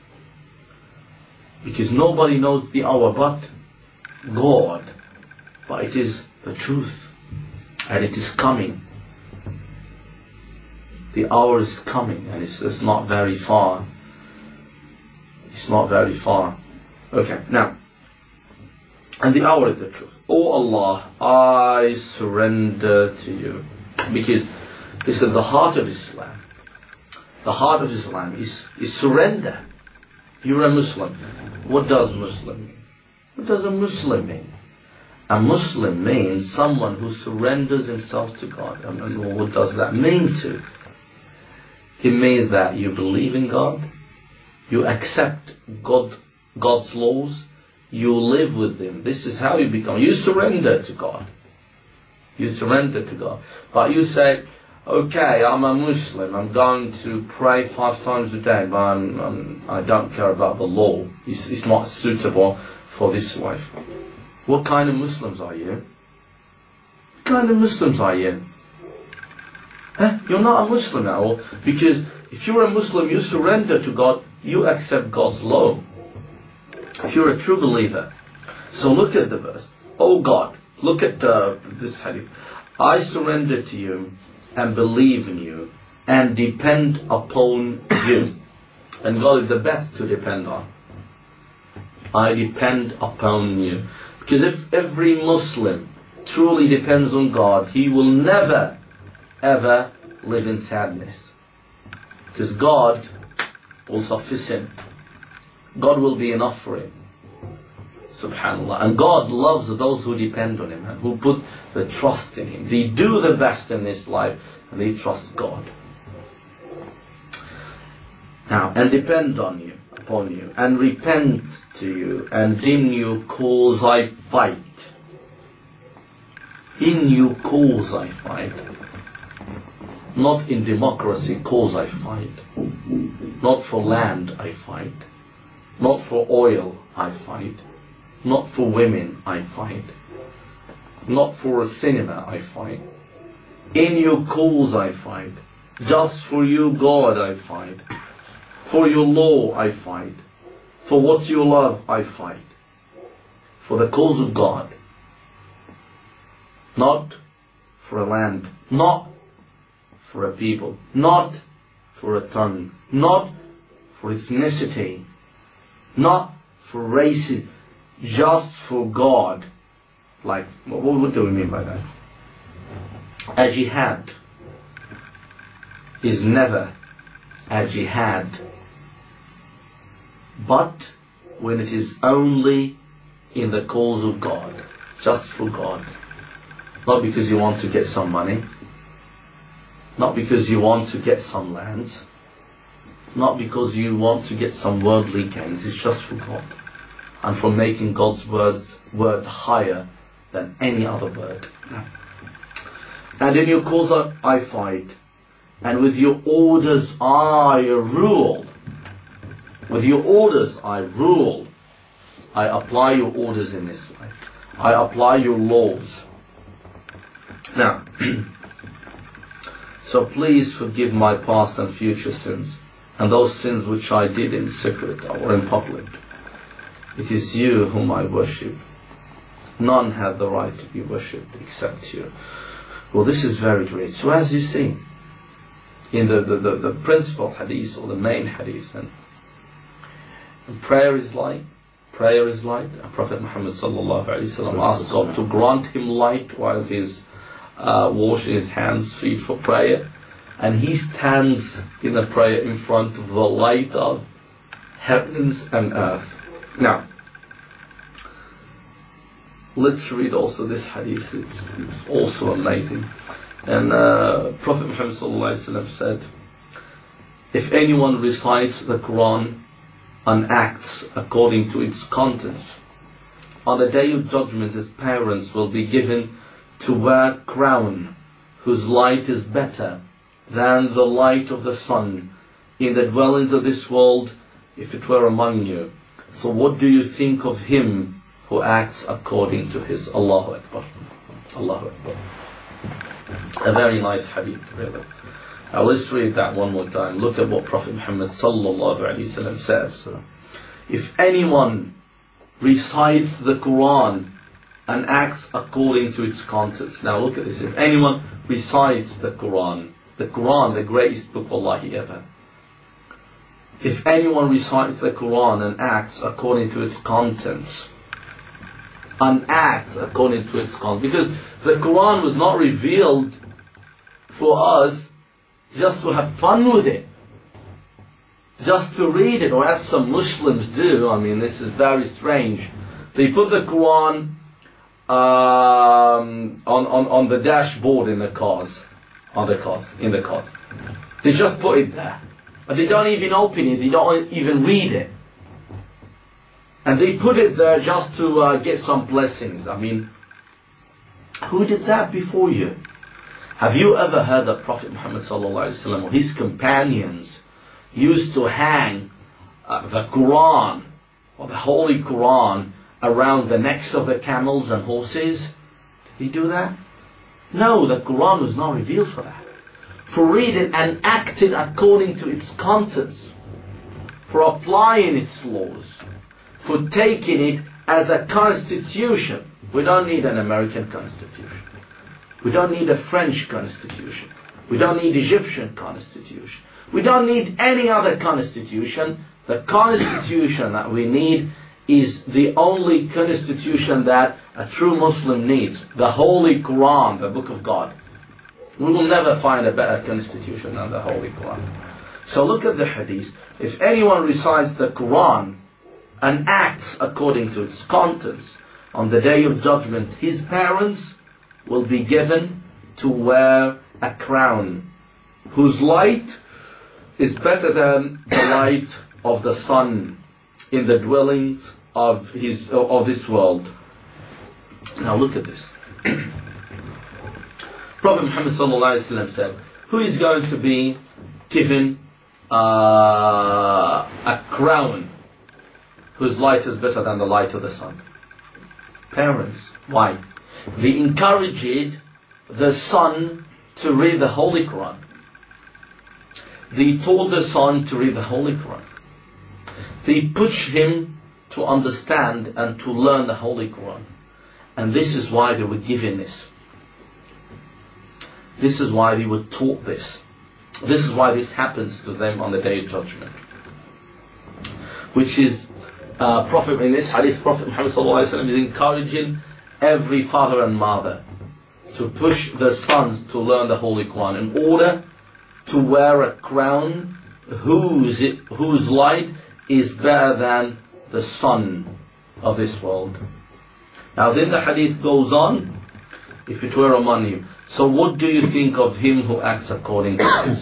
Speaker 6: Because nobody knows the hour but God. But it is the truth. And it is coming. The hour is coming, and it's not very far. It's not very far. Okay, now. And the hour is the truth. Oh Allah, I surrender to you. Because this is the heart of Islam. The heart of Islam is surrender. You're a Muslim. What does Muslim mean? What does a Muslim mean? A Muslim means someone who surrenders himself to God. And what does that mean to? It means that you believe in God, you accept God's laws, you live with Him. This is how you become. You surrender to God. You surrender to God. But you say, okay, I'm a Muslim, I'm going to pray 5 times a day, but I don't care about the law. It's not suitable for this life. What kind of Muslims are you? What kind of Muslims are you? You're not a Muslim at all, because if you're a Muslim, you surrender to God, you accept God's law. If you're a true believer. So look at the verse. Oh God, look at this hadith. I surrender to you and believe in you and depend upon you. And God is the best to depend on. I depend upon you. Because if every Muslim truly depends on God, he will never ever live in sadness. Because God will sufficient. God will be enough for him. Subhanallah. And God loves those who depend on Him and who put the trust in Him. They do the best in this life and they trust God. Now, and depend on you, upon you, and repent to you, and in your cause I fight. In your cause I fight. Not in democracy cause I fight. Not for land I fight. Not for oil I fight. Not for women I fight. Not for a cinema I fight. In your cause I fight. Just for you, God, I fight. For your law I fight. For what you love I fight. For the cause of God. Not for a land. Not for a people. Not for a tongue. Not for ethnicity. Not for races. Just for God. Like, what do we mean by that? A jihad is never a jihad, but when it is only in the cause of God, just for God. Not because you want to get some money, not because you want to get some lands, not because you want to get some worldly gains. It's just for God. And for making God's word higher than any other word. And in your cause I fight, and with your orders I rule. With your orders I rule. I apply your orders in this life. I apply your laws. Now, so please forgive my past and future sins, and those sins which I did in secret or in public. It is you whom I worship. None have the right to be worshipped except you. Well, this is very great. So as you see, in the principal hadith or the main hadith, and prayer is like prayer is light. Prophet Muhammad sallallahu alaihi wasallam asked God to grant him light while he's washing his hands, feet for prayer, and he stands in a prayer in front of the light of heavens and earth. Now, let's read also this hadith. It's also amazing. And Prophet Muhammad sallallahu alaihi wasallam said, if anyone recites the Quran and acts according to its contents, on the day of judgment his parents will be given to wear a crown whose light is better than the light of the sun in the dwellings of this world, if it were among you. So what do you think of him who acts according to his? Allahu Akbar. Allahu Akbar. A very nice hadith, really. Now let's read that one more time. Look at what Prophet Muhammad sallallahu alaihi wasallam says. If anyone recites the Quran and acts according to its contents. Now look at this. If anyone recites the Quran, the greatest book of Allah ever. If anyone recites the Quran and acts according to its contents, because the Quran was not revealed for us just to have fun with it, just to read it, or as some Muslims do. I mean, this is very strange. They put the Quran on the dashboard in the cars, in the cars. They just put it there, but they don't even open it. They don't even read it, and they put it there just to get some blessings. I mean, who did that before you? Have you ever heard that Prophet Muhammad sallallahu alaihi wasallam or his companions used to hang the Quran or the Holy Quran around the necks of the camels and horses? Did he do that? No, the Quran was not revealed for that. For reading and acting according to its contents, for applying its laws, for taking it as a constitution. We don't need an American constitution. We don't need a French constitution. We don't need Egyptian constitution. We don't need any other constitution. The constitution that we need is the only constitution that a true Muslim needs. The Holy Quran, the Book of God. We will never find a better constitution than the Holy Quran. So look at the hadith. If anyone recites the Quran and acts according to its contents, on the day of judgment his parents will be given to wear a crown whose light is better than the light of the sun in the dwellings of this world. Now look at this. Prophet Muhammad sallallahu alaihi wasallam said, who is going to be given a crown whose light is better than the light of the sun? Parents. Why? They encouraged the son to read the Holy Quran. They taught the son to read the Holy Quran. They pushed him to understand and to learn the Holy Quran. And this is why they were given this. This is why they were taught this. This is why this happens to them on the Day of Judgment. Which is, in this hadith, Prophet Muhammad sallallahu alaihi wasallam is encouraging every father and mother to push their sons to learn the Holy Quran in order to wear a crown whose light is better than the sun of this world. Now then the hadith goes on, if it were among you. So what do you think of him who acts according to this?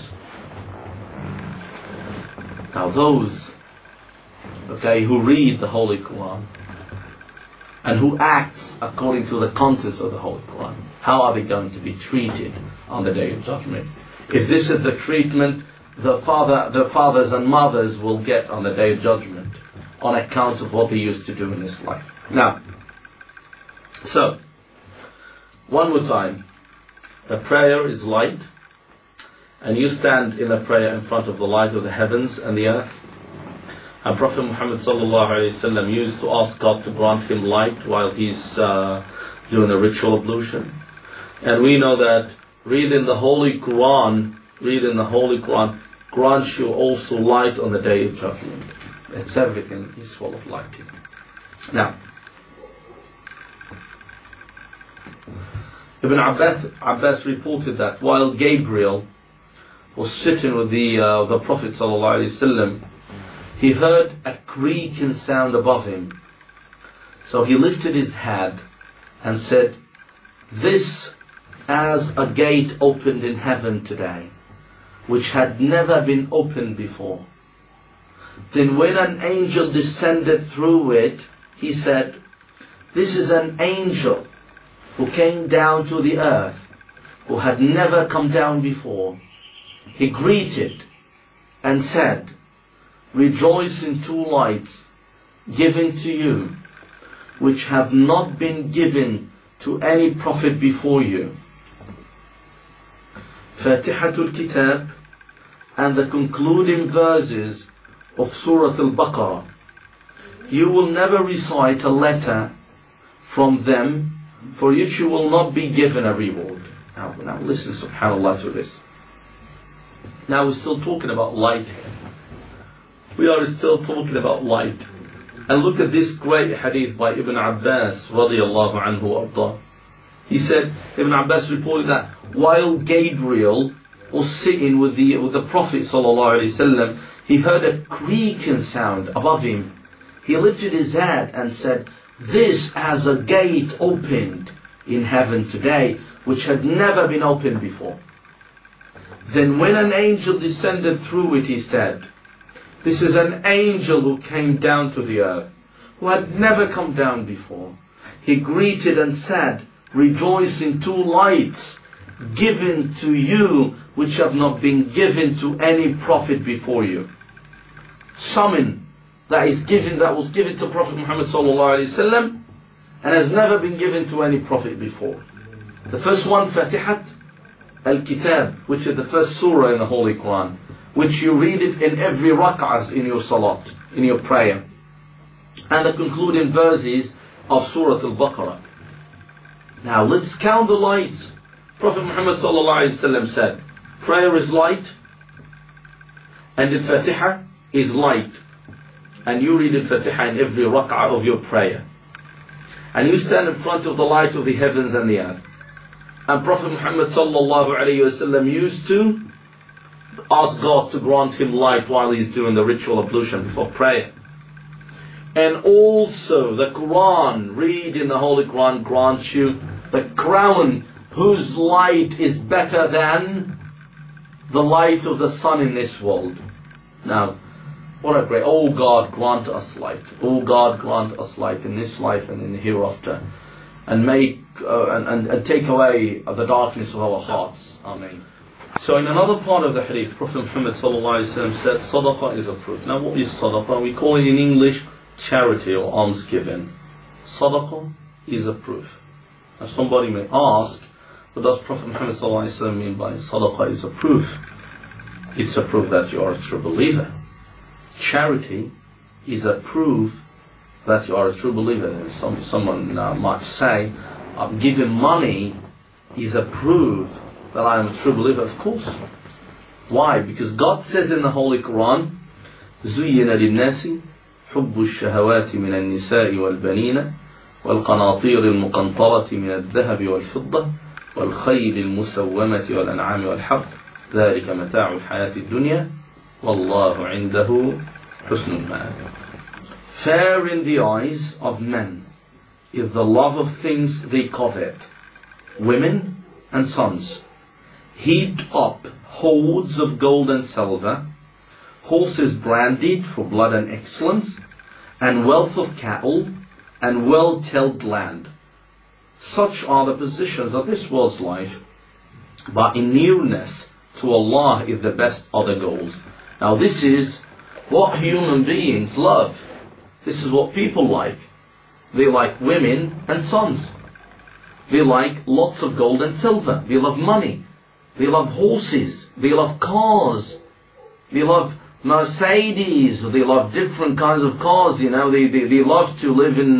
Speaker 6: Now those, who read the Holy Quran and who acts according to the contents of the Holy Quran, how are they going to be treated on the Day of Judgment? If this is the treatment the fathers and mothers will get on the Day of Judgment on account of what they used to do in this life. Now, so, one more time. A prayer is light, and you stand in a prayer in front of the light of the heavens and the earth. And Prophet Muhammad sallallahu alaihi wasallam used to ask God to grant him light while he's doing a ritual ablution. And we know that reading the Holy Quran grants you also light on the Day of Judgment. It's everything is full of light. Now, Ibn Abbas reported that while Gabriel was sitting with the Prophet ﷺ, he heard a creaking sound above him. So he lifted his head and said, "This as a gate opened in heaven today, which had never been opened before." Then when an angel descended through it, he said, "This is an angel who came down to the earth, who had never come down before." He greeted and said, "Rejoice in two lights given to you, which have not been given to any prophet before you. Fatihatul Kitab and the concluding verses of Surah Al-Baqarah. You will never recite a letter from them, for which you will not be given a reward." Now listen, subhanAllah, to this. Now we're still talking about light. We are still talking about light. And look at this great hadith by Ibn Abbas radiyallahu anhu arda. He said, Ibn Abbas reported that while Gabriel was sitting with the Prophet sallallahu alaihi wasallam, he heard a creaking sound above him. He lifted his head and said, "This as a gate opened in heaven today, which had never been opened before." Then when an angel descended through it, he said, "This is an angel who came down to the earth, who had never come down before." He greeted and said, "Rejoice in two lights given to you, which have not been given to any prophet before you." Something that was given to Prophet Muhammad sallallahu alaihi wasallam and has never been given to any prophet before. The first one, Fatihat Al-Kitab, which is the first surah in the Holy Quran, which you read it in every rak'ah in your salat, in your prayer. And the concluding verses of Surah Al-Baqarah. Now let's count the lights. Prophet Muhammad sallallahu alaihi wasallam said, prayer is light, and the Fatiha is light. And you read the Fatiha in every rak'ah of your prayer. And you stand in front of the light of the heavens and the earth. And Prophet Muhammad sallallahu alaihi wasallam used to ask God to grant him light while he's doing the ritual ablution before prayer. And also the Quran, read in the Holy Quran, grants you the crown whose light is better than the light of the sun in this world. Now, what a great, oh God, grant us light. Oh God, grant us light in this life and in the hereafter. And make and take away the darkness of our hearts. Amen. So in another part of the hadith, Prophet Muhammad sallallahu alaihi wasallam said, Sadaqah is a proof. Now what is Sadaqah? We call it in English charity or almsgiving. Sadaqah is a proof. Now somebody may ask, what does Prophet Muhammad sallallahu alaihi wasallam mean by Sadaqah is a proof? It's a proof that you are a true believer. Charity is a proof that you are a true believer. Someone might say, giving money is a proof that I am a true believer. Of course. Why? Because God says in the Holy Quran, زُيِّنَ لِلنَّاسِ حُبُّ الشَّهَوَاتِ مِنَ النِّسَاءِ وَالْبَنِينَ وَالْقَنَاطِيرِ الْمُقَنطَرَةِ مِنَ الذَّهَبِ وَالْفِضَّةِ وَالْخَيْلِ الْمُسَوَّمَةِ وَالْأَنْعَامِ وَالْحَرْثِ ذَلِكَ مَتَاعُ الْحَيَاةِ الدُّنْيَا وَاللَّهُ عِنْدَهُ حُسْنُ الْمَآبِ. Fair in the eyes of men is the love of things they covet, women and sons, heaped up hoards of gold and silver, horses branded for blood and excellence, and wealth of cattle, and well-tilled land. Such are the positions of this world's life, but in nearness to Allah is the best of the goals. Now this is what human beings love. This is what people like. They like women and sons. They like lots of gold and silver. They love money. They love horses. They love cars. They love Mercedes. They love different kinds of cars. You know, they love to live in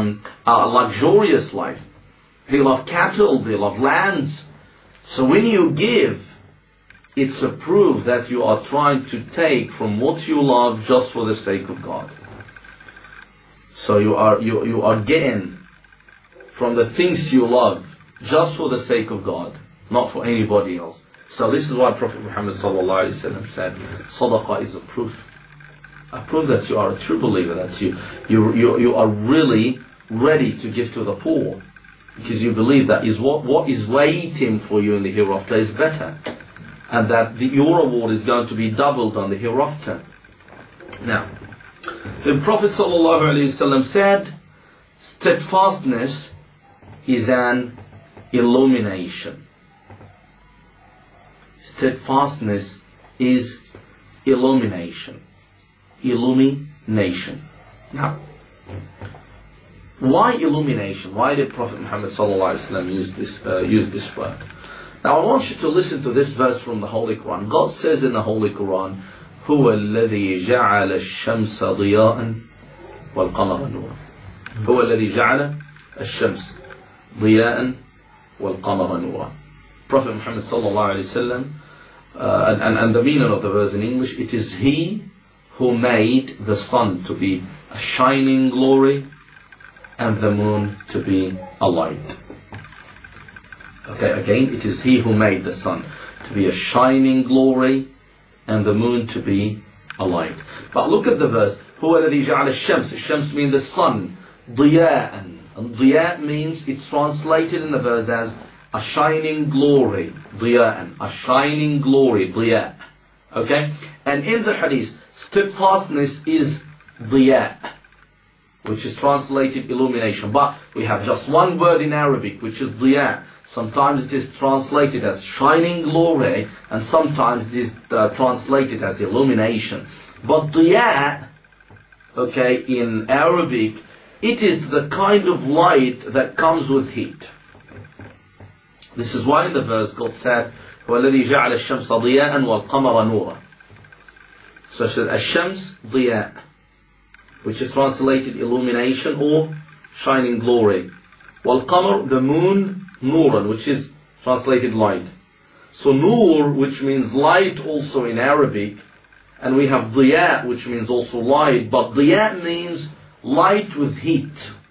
Speaker 6: a luxurious life. They love cattle. They love lands. So when you give, it's a proof that you are trying to take from what you love just for the sake of God. So you are getting from the things you love just for the sake of God, not for anybody else. So this is why Prophet Muhammad ﷺ said, Sadaqah is a proof that you are a true believer, that you are really ready to give to the poor, because you believe that is what is waiting for you in the hereafter is better, and that your reward is going to be doubled on the hereafter. Now, the Prophet ﷺ said, steadfastness is an illumination. Steadfastness is illumination. Illumination. Now, why illumination? Why did Prophet Muhammad ﷺ use this word? Now I want you to listen to this verse from the Holy Quran. God says in the Holy Quran, هو الذي جعل الشمس ضياء والقمر نورا. هو الذي جعل الشمس ضياء والقمر نورا. Prophet Muhammad ﷺ, and the meaning of the verse in English, it is He who made the sun to be a shining glory and the moon to be a light. Okay, again, it is He who made the sun to be a shining glory and the moon to be a light. But look at the verse. هو الذي جعل الشمس. الشمس means the sun. ضياء. And ضياء means, it's translated in the verse as a shining glory. ضياء. A shining glory. ضياء. Okay? And in the hadith, steadfastness is ضياء, which is translated illumination. But we have just one word in Arabic, which is ضياء. Sometimes it is translated as shining glory, and sometimes it is translated as illumination. But ضياء, okay, in Arabic, it is the kind of light that comes with heat. This is why in the verse God said, وَالَّذِي جَعَلَ الشَّمْسَ ضِيَاءً وَالْقَمَرَ نُورًا. So it says, الشَّمْس ضِيَاء, which is translated illumination or shining glory. وَالْقَمَرْ, the moon, نُورًا, which is translated light. So nur, which means light also in Arabic, and we have ضِيَاء, which means also light, but ضِيَاء means light with heat.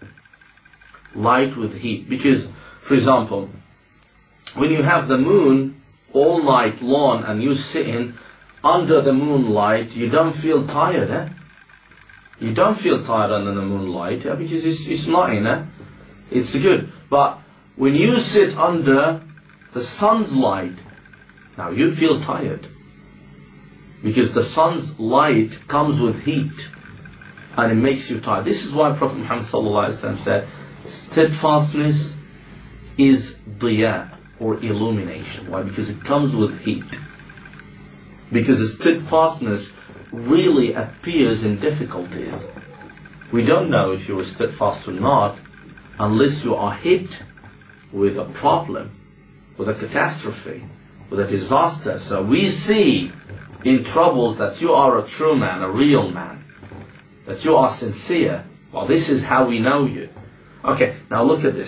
Speaker 6: Light with heat. Because, for example, when you have the moon all night long and you sit in under the moonlight, you don't feel tired, eh? You don't feel tired under the moonlight, because it's nothing, eh? It's good. But when you sit under the sun's light, now you feel tired, because the sun's light comes with heat and it makes you tired. This is why Prophet Muhammad ﷺ said, steadfastness is ضياء, or illumination. Why? Because it comes with heat. Because the steadfastness really appears in difficulties. We don't know if you are steadfast or not unless you are hit with a problem, with a catastrophe, with a disaster. So we see in troubles that you are a true man, a real man, that you are sincere. Well, this is how we know you. Okay, now look at this.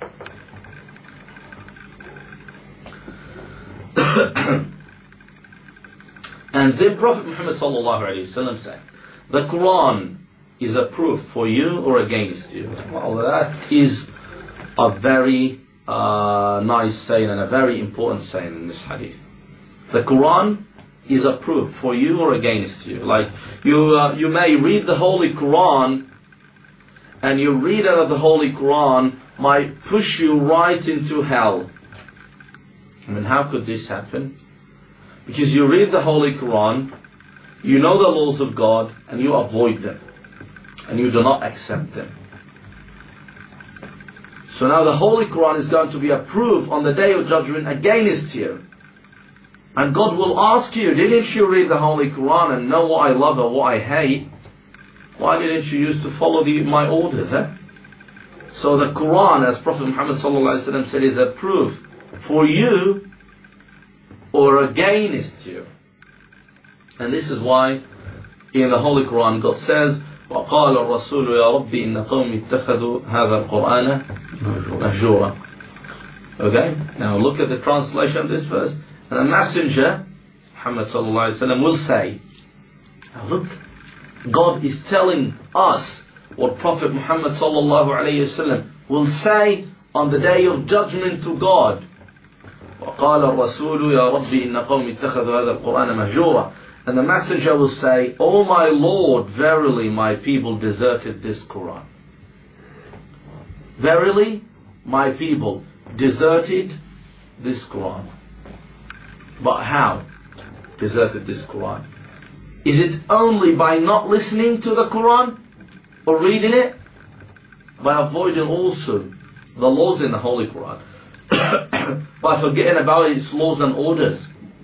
Speaker 6: And then Prophet Muhammad ﷺ said, the Quran is a proof for you or against you. Well, that is a very nice saying and a very important saying in this hadith. The Quran is a proof for you or against you. Like you may read the Holy Quran, and you read out of the Holy Quran might push you right into hell. I mean, how could this happen? Because you read the Holy Quran, you know the laws of God, and you avoid them, and you do not accept them. So now the Holy Quran is going to be a proof on the Day of Judgment against you. And God will ask you, didn't you read the Holy Quran and know what I love or what I hate? Why didn't you used to follow my orders? So the Quran, as Prophet Muhammad ﷺ said, is a proof for you or against you. And this is why in the Holy Quran God says, وَقَالَ الرَّسُولُ يَا رَبِّ إِنَّ قَوْمِ اتَّخَذُوا هَذَا الْقُرْآنَ مَهْجُورًا. Okay, now look at the translation of this verse. And the Messenger, Muhammad ﷺ, will say, now look, God is telling us what Prophet Muhammad sallallahu alayhi wasallam will say on the day of judgment to God. وقال الرسول يا ربي إن قوم اتخذوا هذا القرآن مهجورا. And the messenger will say, "O my Lord, verily my people deserted this Quran." Verily my people deserted this Quran. But how deserted this Quran? Is it only by not listening to the Quran or reading it? By avoiding also the laws in the Holy Quran. By forgetting about its laws and orders.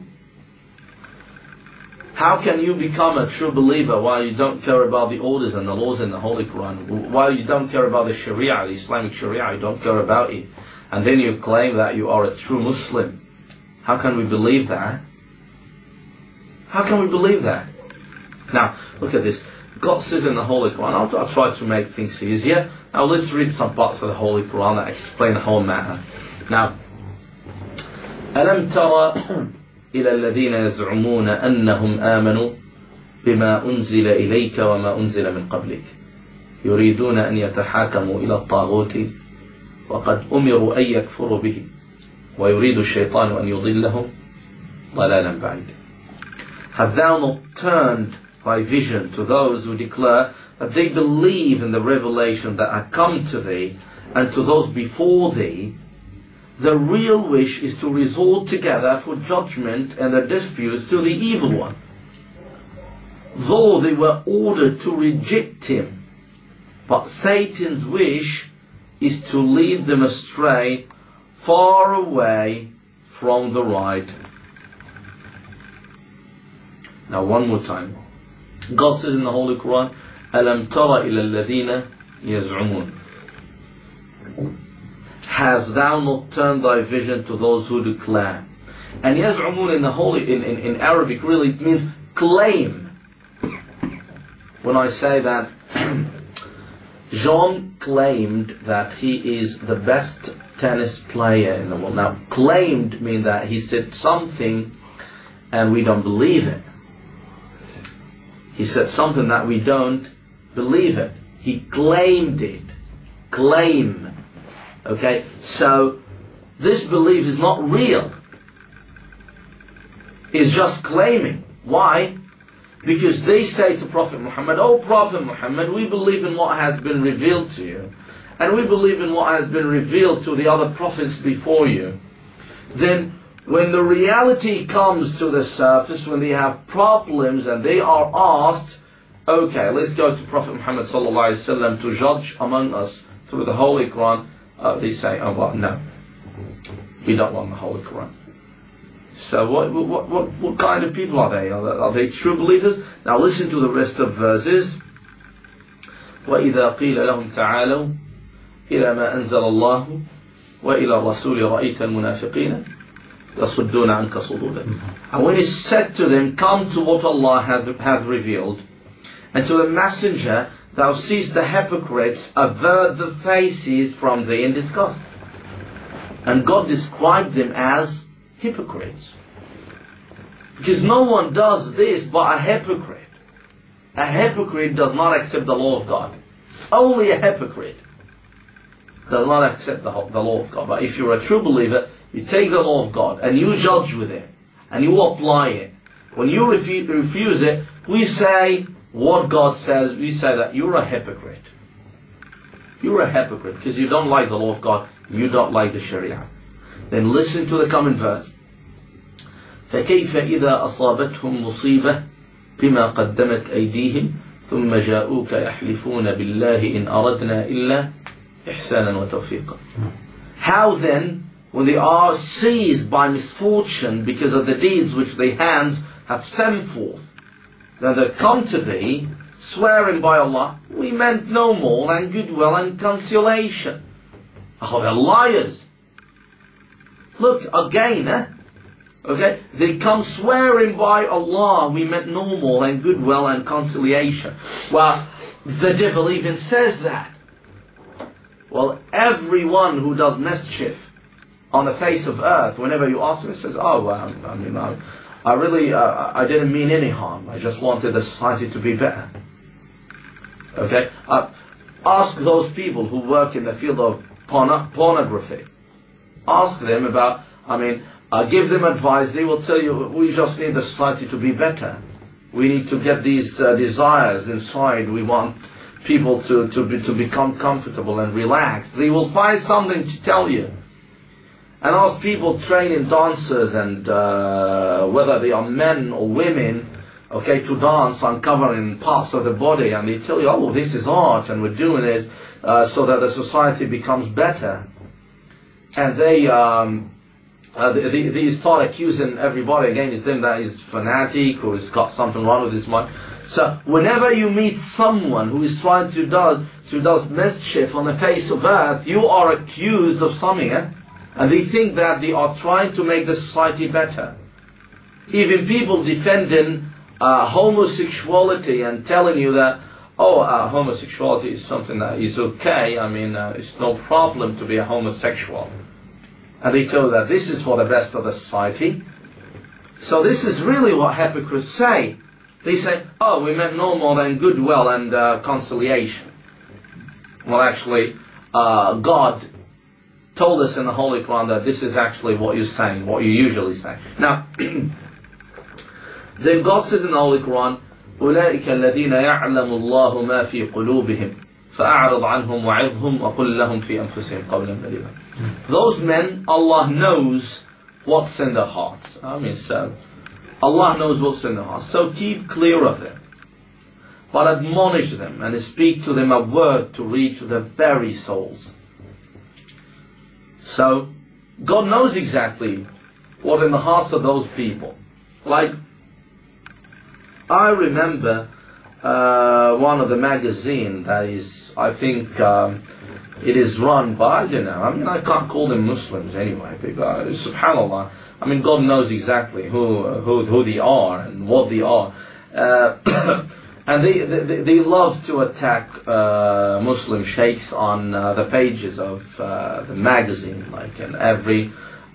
Speaker 6: How can you become a true believer while you don't care about the orders and the laws in the Holy Quran? While you don't care about the Sharia, the Islamic Sharia, you don't care about it. And then you claim that you are a true Muslim. How can we believe that? How can we believe that? Now, look at this. God says in the Holy Quran, I'll try to make things easier. Now let's read some parts of the Holy Quran that explain the whole matter. Now, ألم ترى إلى الذين يزعمون أنهم آمنوا بما أنزل إليك وما أنزل من قبلك يريدون أن يتحاكموا إلى الطاغوت وقد أمروا أن يكفروا به ويريد الشيطان أن يضلهم ضلالا بعيدا. Have thou not turned thy vision to those who declare that they believe in the revelation that had come to thee and to those before thee? The real wish is to resort together for judgment and their disputes to the evil one, though they were ordered to reject him. But Satan's wish is to lead them astray far away from the right. Now one more time. God says in the Holy Quran, أَلَمْ تَرَ إِلَى الَّذِينَ يَزْعُمُونَ. Hast thou not turned thy vision to those who declare? And يزعمون in the Holy in Arabic really it means claim. When I say that Jean claimed that he is the best tennis player in the world. Now claimed means that he said something and we don't believe it. He said something that we don't believe it. He claimed it. Claim. Okay, so this belief is not real. It's just claiming. Why? Because they say to Prophet Muhammad, "Oh Prophet Muhammad, we believe in what has been revealed to you. And we believe in what has been revealed to the other prophets before you." Then when the reality comes to the surface, when they have problems and they are asked, "Okay, let's go to Prophet Muhammad sallallahu alaihi wasallam to judge among us through the Holy Quran," they say, "Oh well, no, we don't want the Holy Quran." So what kind of people are they? Are they true believers? Now listen to the rest of verses. وَإِذَا قِيلَ لَهُمْ تَعَالَوْا إِلَى مَا أَنزَلَ اللَّهُ وَإِلَى الرَّسُولِ رَأَيْتَ الْمُنَافِقِينَ يَصُدُّونَ عَنْكَ صُدُودًا. And when it's said to them, "Come to what Allah hath revealed," and to the messenger, "Thou seest the hypocrites avert the faces from thee in disgust." And God described them as hypocrites. Because no one does this but a hypocrite. A hypocrite does not accept the law of God. Only a hypocrite does not accept the law of God. But if you're a true believer, you take the law of God and you judge with it and you apply it. When you refuse it, we say what God says. We say that you're a hypocrite. You're a hypocrite because you don't like the law of God. You don't like the Sharia. Then listen to the coming verse. فَكَيْفَ إِذَا أَصَابَتْهُمْ مُصِيبَةٌ بِمَا قَدَّمَتْ أَيْدِيهِمْ ثُمَّ جَاءُوكَ يَحْلِفُونَ بِاللَّهِ إِنْ أَرَدْنَا إِلَّا إِحْسَانًا وَتَوْفِيقًا. How then, when they are seized by misfortune because of the deeds which their hands have sent forth, then they come to thee, swearing by Allah, "We meant no more than goodwill and consolation." Oh, they're liars. Look, again, okay, they come swearing by Allah, "We meant no more than goodwill and conciliation." Well, the devil even says that. Well, everyone who does mischief on the face of earth, whenever you ask him, he says, "Oh, well, I didn't mean any harm. I just wanted the society to be better." Okay? Ask those people who work in the field of pornography. Ask them about, give them advice. They will tell you, we just need the society to be better. We need to get these desires inside. We want people to become comfortable and relaxed. They will find something to tell you. And ask people training dancers and whether they are men or women, okay, to dance, uncovering parts of the body, and they tell you, oh, this is art, and we're doing it so that the society becomes better. And they start accusing everybody against them that is fanatic or has got something wrong with his mind. So whenever you meet someone who is trying to do mischief on the face of earth, you are accused of something, and they think that they are trying to make the society better. Even people defending homosexuality and telling you that, homosexuality is something that is okay, it's no problem to be a homosexual. And they tell you that this is for the best of the society. So this is really what hypocrites say. They say, we meant no more than goodwill and conciliation. Well, actually, God told us in the Holy Quran that this is actually what you're saying, what you usually say. Now, then God says in the Holy Quran, أولئك الذين يعلم الله ما في قلوبهم فأعرض عنهم وعظهم وقل لهم في أنفسهم قولا بليغا. Those men, Allah knows what's in their hearts. So Allah knows what's in their hearts. So keep clear of them, but admonish them and speak to them a word to reach their very souls. So God knows exactly what in the hearts of those people. Like, I remember one of the magazine that is, I think it is run by, I can't call them Muslims anyway, because subhanallah, God knows exactly who they are and what they are. And they love to attack Muslim sheikhs on the pages of the magazine, like in every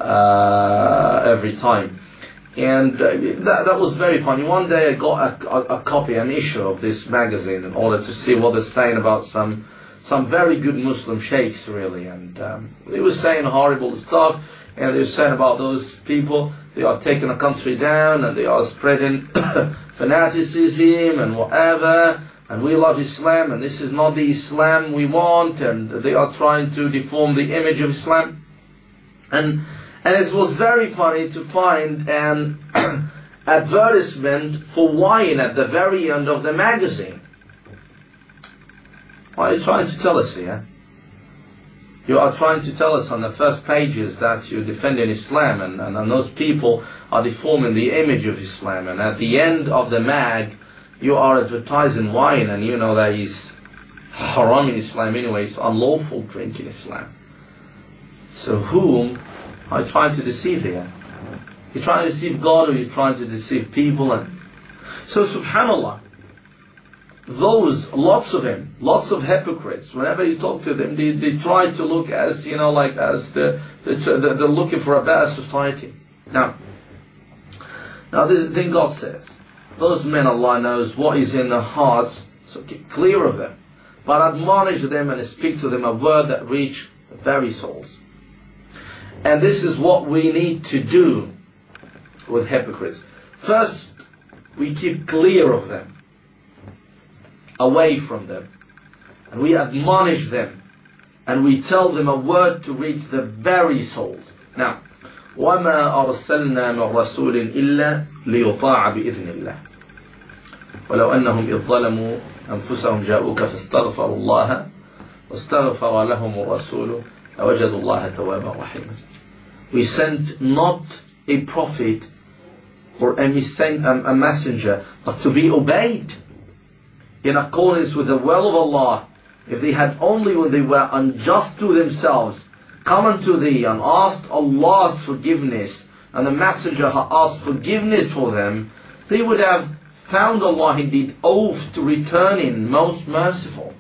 Speaker 6: time. And that was very funny. One day I got a copy, an issue of this magazine in order to see what they're saying about some very good Muslim sheikhs, really. And they were saying horrible stuff, and they were saying about those people, they are taking a country down, and they are spreading fanaticism and whatever, and we love Islam, and this is not the Islam we want, and they are trying to deform the image of Islam. And it was very funny to find an advertisement for wine at the very end of the magazine. What are you trying to tell us here? You are trying to tell us on the first pages that you're defending Islam, and those people are deforming the image of Islam, and at the end of the mag you are advertising wine, and you know that is haram in Islam anyway, it's unlawful drink in Islam. So whom are you trying to deceive here? You're trying to deceive God, or you're trying to deceive people? And so subhanallah, those, lots of them, lots of hypocrites, whenever you talk to them, they try to look as, they're looking for a better society. Now this thing God says, those men, Allah knows what is in their hearts, so keep clear of them, but admonish them and speak to them a word that reach the very souls. And this is what we need to do with hypocrites. First, we keep clear of them, away from them, and we admonish them, and we tell them a word to reach the very souls. Now, وَمَا أَرْسَلْنَا مِنْ رَسُولٍ إِلَّا لِيُطَاعَ بِإِذْنِ اللَّهِ وَلَوْ أَنَّهُمْ إِذْ ظَلَمُوا أَنفُسَهُمْ جَاءُوكَ فَاسْتَغْفَرُوا اللَّهَ وَاسْتَغْفَرَ لَهُمُ الرَّسُولُ لَوَجَدُوا اللَّهَ تَوَّابًا رَحِيمًا. We sent not a prophet or a messenger, but to be obeyed in accordance with the will of Allah. If they had only, when they were unjust to themselves, come unto thee and asked Allah's forgiveness, and the messenger had asked forgiveness for them, they would have found Allah indeed oath to return in most merciful.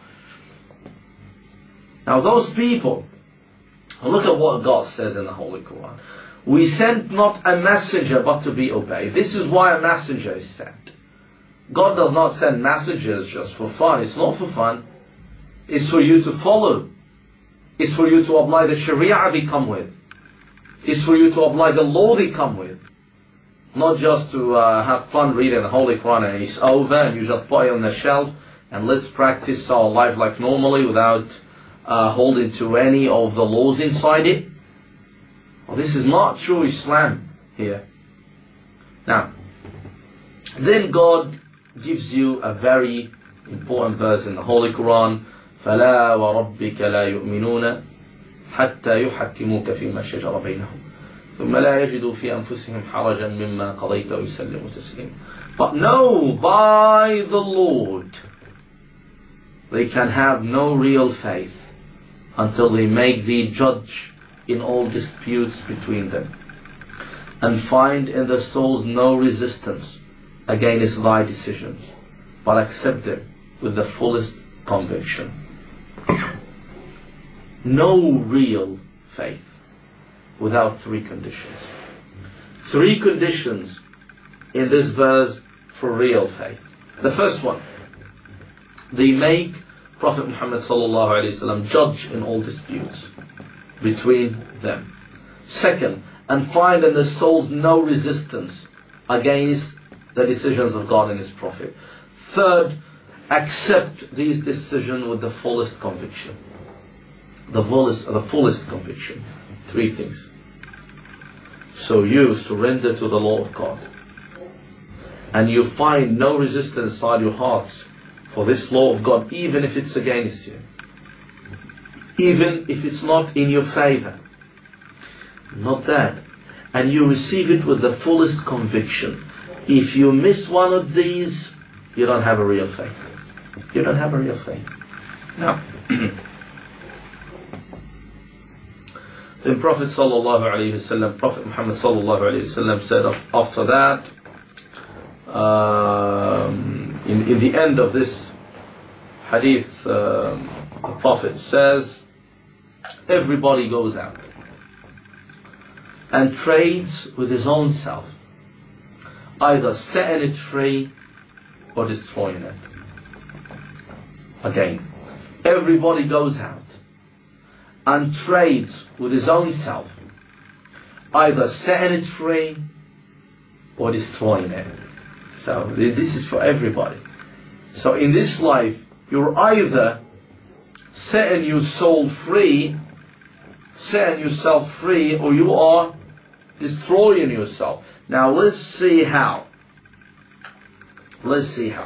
Speaker 6: Now those people, look at what God says in the Holy Quran. We sent not a messenger but to be obeyed. This is why a messenger is sent. God does not send messengers just for fun. It's not for fun. It's for you to follow. It's for you to apply the Sharia they come with. It's for you to apply the law they come with. Not just to have fun reading the Holy Quran and it's over and you just put it on the shelf and let's practice our life like normally without holding to any of the laws inside it. Well, this is not true Islam here. Now, then God gives you a very important verse in the Holy Quran. فَلَا وَرَبِّكَ لَا يُؤْمِنُونَ حَتَّى يُحَكِّمُوكَ فِي مَا شَجَرَ بَيْنَهُمْ ثُمَّ لَا يَجِدُوا فِي أَنفُسِهِمْ حَرَجًا مِمَّا قَضَيْتَ وَيُسَلِّمُوا تَسْلِيمًا. But no, by the Lord, they can have no real faith until they make thee judge in all disputes between them, and find in their souls no resistance against thy decisions, but accept them with the fullest conviction. No real faith without three conditions. Three conditions in this verse for real faith. The first one, they make Prophet Muhammad sallallahu alaihi wasallam judge in all disputes between them. Second, and find in their souls no resistance against the decisions of God and His Prophet. Third, accept these decisions with the fullest conviction. The fullest conviction. Three things. So you surrender to the law of God, and you find no resistance inside your hearts for this law of God, even if it's against you, even if it's not in your favor. Not that. And you receive it with the fullest conviction. If you miss one of these, you don't have a real faith. You don't have a real faith. Now, then Prophet sallallahu alaihi wasallam, Prophet Muhammad sallallahu alaihi wasallam said after that, in the end of this hadith, the Prophet says, everybody goes out and trades with his own self, either setting it free or destroying it. Again, everybody goes out and trades with his own self, either setting it free or destroying it. So this is for everybody. So in this life, you're either setting your soul free, setting yourself free, or you are destroying yourself. Now let's see how. Let's see how.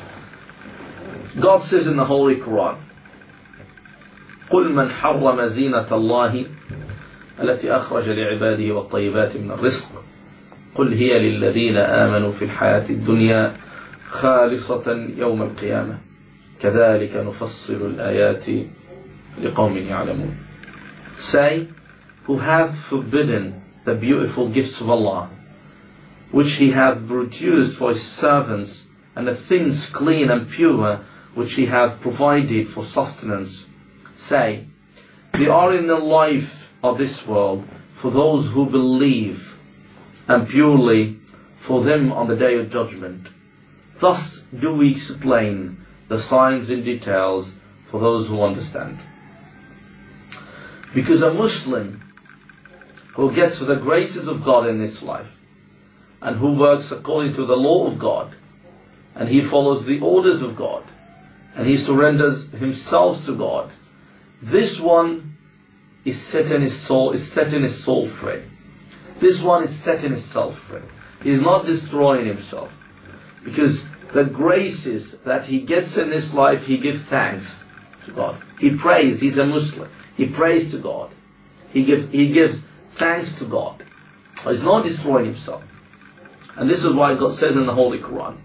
Speaker 6: God says in the Holy Quran, قُلْ مَنْ حَرَّمَ زِينَةَ اللَّهِ التي أخرج لعباده والطيبات من الرزق قل هي للذين آمنوا في الحياة الدنيا خالصة يوم القيامة كذلك نفصل الآيات لقوم يعلمون. Say, who hath forbidden the beautiful gifts of Allah, which He hath produced for His servants, and the things clean and pure, which He hath provided for sustenance. Say, they are in the life of this world for those who believe, and purely for them on the day of judgment. Thus do we explain the signs and details for those who understand. Because a Muslim who gets the graces of God in this life, and who works according to the law of God, and he follows the orders of God, and he surrenders himself to God, this one is setting his soul free. This one is setting himself free. He is not destroying himself, because the graces that he gets in this life, he gives thanks to God. He prays. He's a Muslim. He prays to God. He gives thanks to God. He's not destroying himself. And this is why God says in the Holy Quran,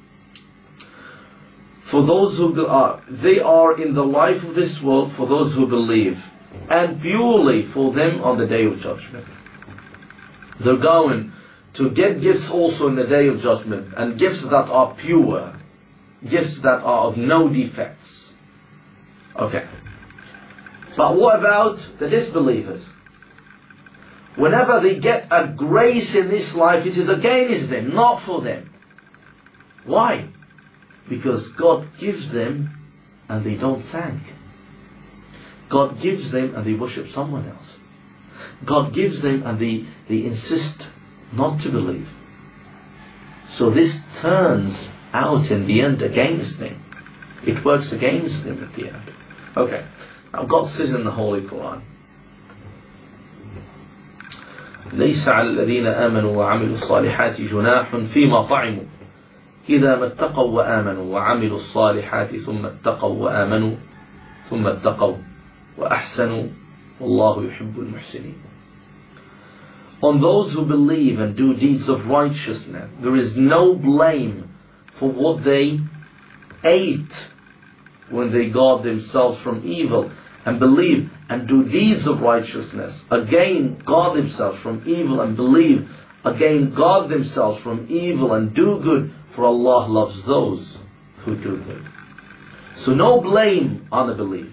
Speaker 6: for those who they are in the life of this world for those who believe, and purely for them on the day of judgment. They're going to get gifts also in the day of judgment, and gifts that are pure, gifts that are of no defects. Okay. But what about the disbelievers? Whenever they get a grace in this life, it is against them, not for them. Why? Because God gives them and they don't thank. God gives them and they worship someone else. God gives them and they insist not to believe. So this turns out in the end against them. It works against them at the end. Okay. Now God says in the Holy Quran, ليس على الذين آمنوا وعملوا الصالحات جناح فيما طعموا إذا ما اتقوا وآمنوا وعملوا الصالحات ثم اتقوا وأحسنوا والله يحب المحسنين. On those who believe and do deeds of righteousness, there is no blame for what they ate when they guard themselves from evil and believe and do deeds of righteousness. Again, guard themselves from evil and believe. Again, guard themselves from evil and do good, for Allah loves those who do good. So no blame on the believers.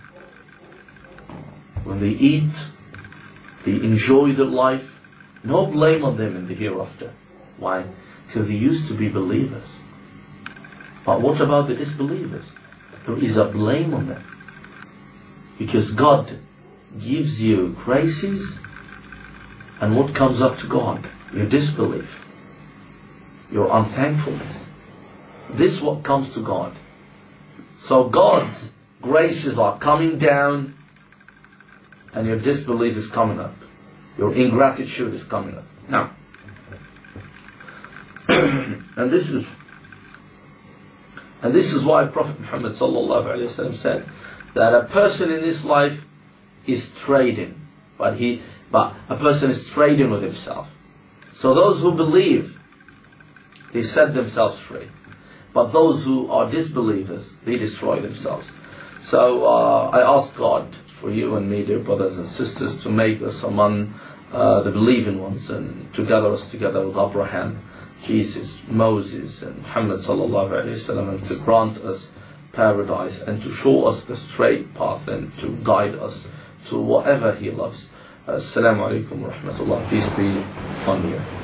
Speaker 6: When they eat, they enjoy their life, no blame on them in the hereafter. Why? Because they used to be believers. But what about the disbelievers? There is a blame on them. Because God gives you graces, and what comes up to God? Your disbelief, your unthankfulness. This is what comes to God. So God's graces are coming down, and your disbelief is coming up. Your ingratitude is coming up. Now, and this is why Prophet Muhammad sallallahu alaihi wasallam said that a person in this life is trading, but a person is trading with himself. So those who believe, they set themselves free, but those who are disbelievers, they destroy themselves. So I ask God for you and me, dear brothers and sisters, to make us among the believing ones, and to gather us together with Abraham, Jesus, Moses, and Muhammad sallallahu alaihi wasallam, and to grant us paradise, and to show us the straight path, and to guide us to whatever He loves. Assalamu alaikum wa rahmatullah. Peace be on you.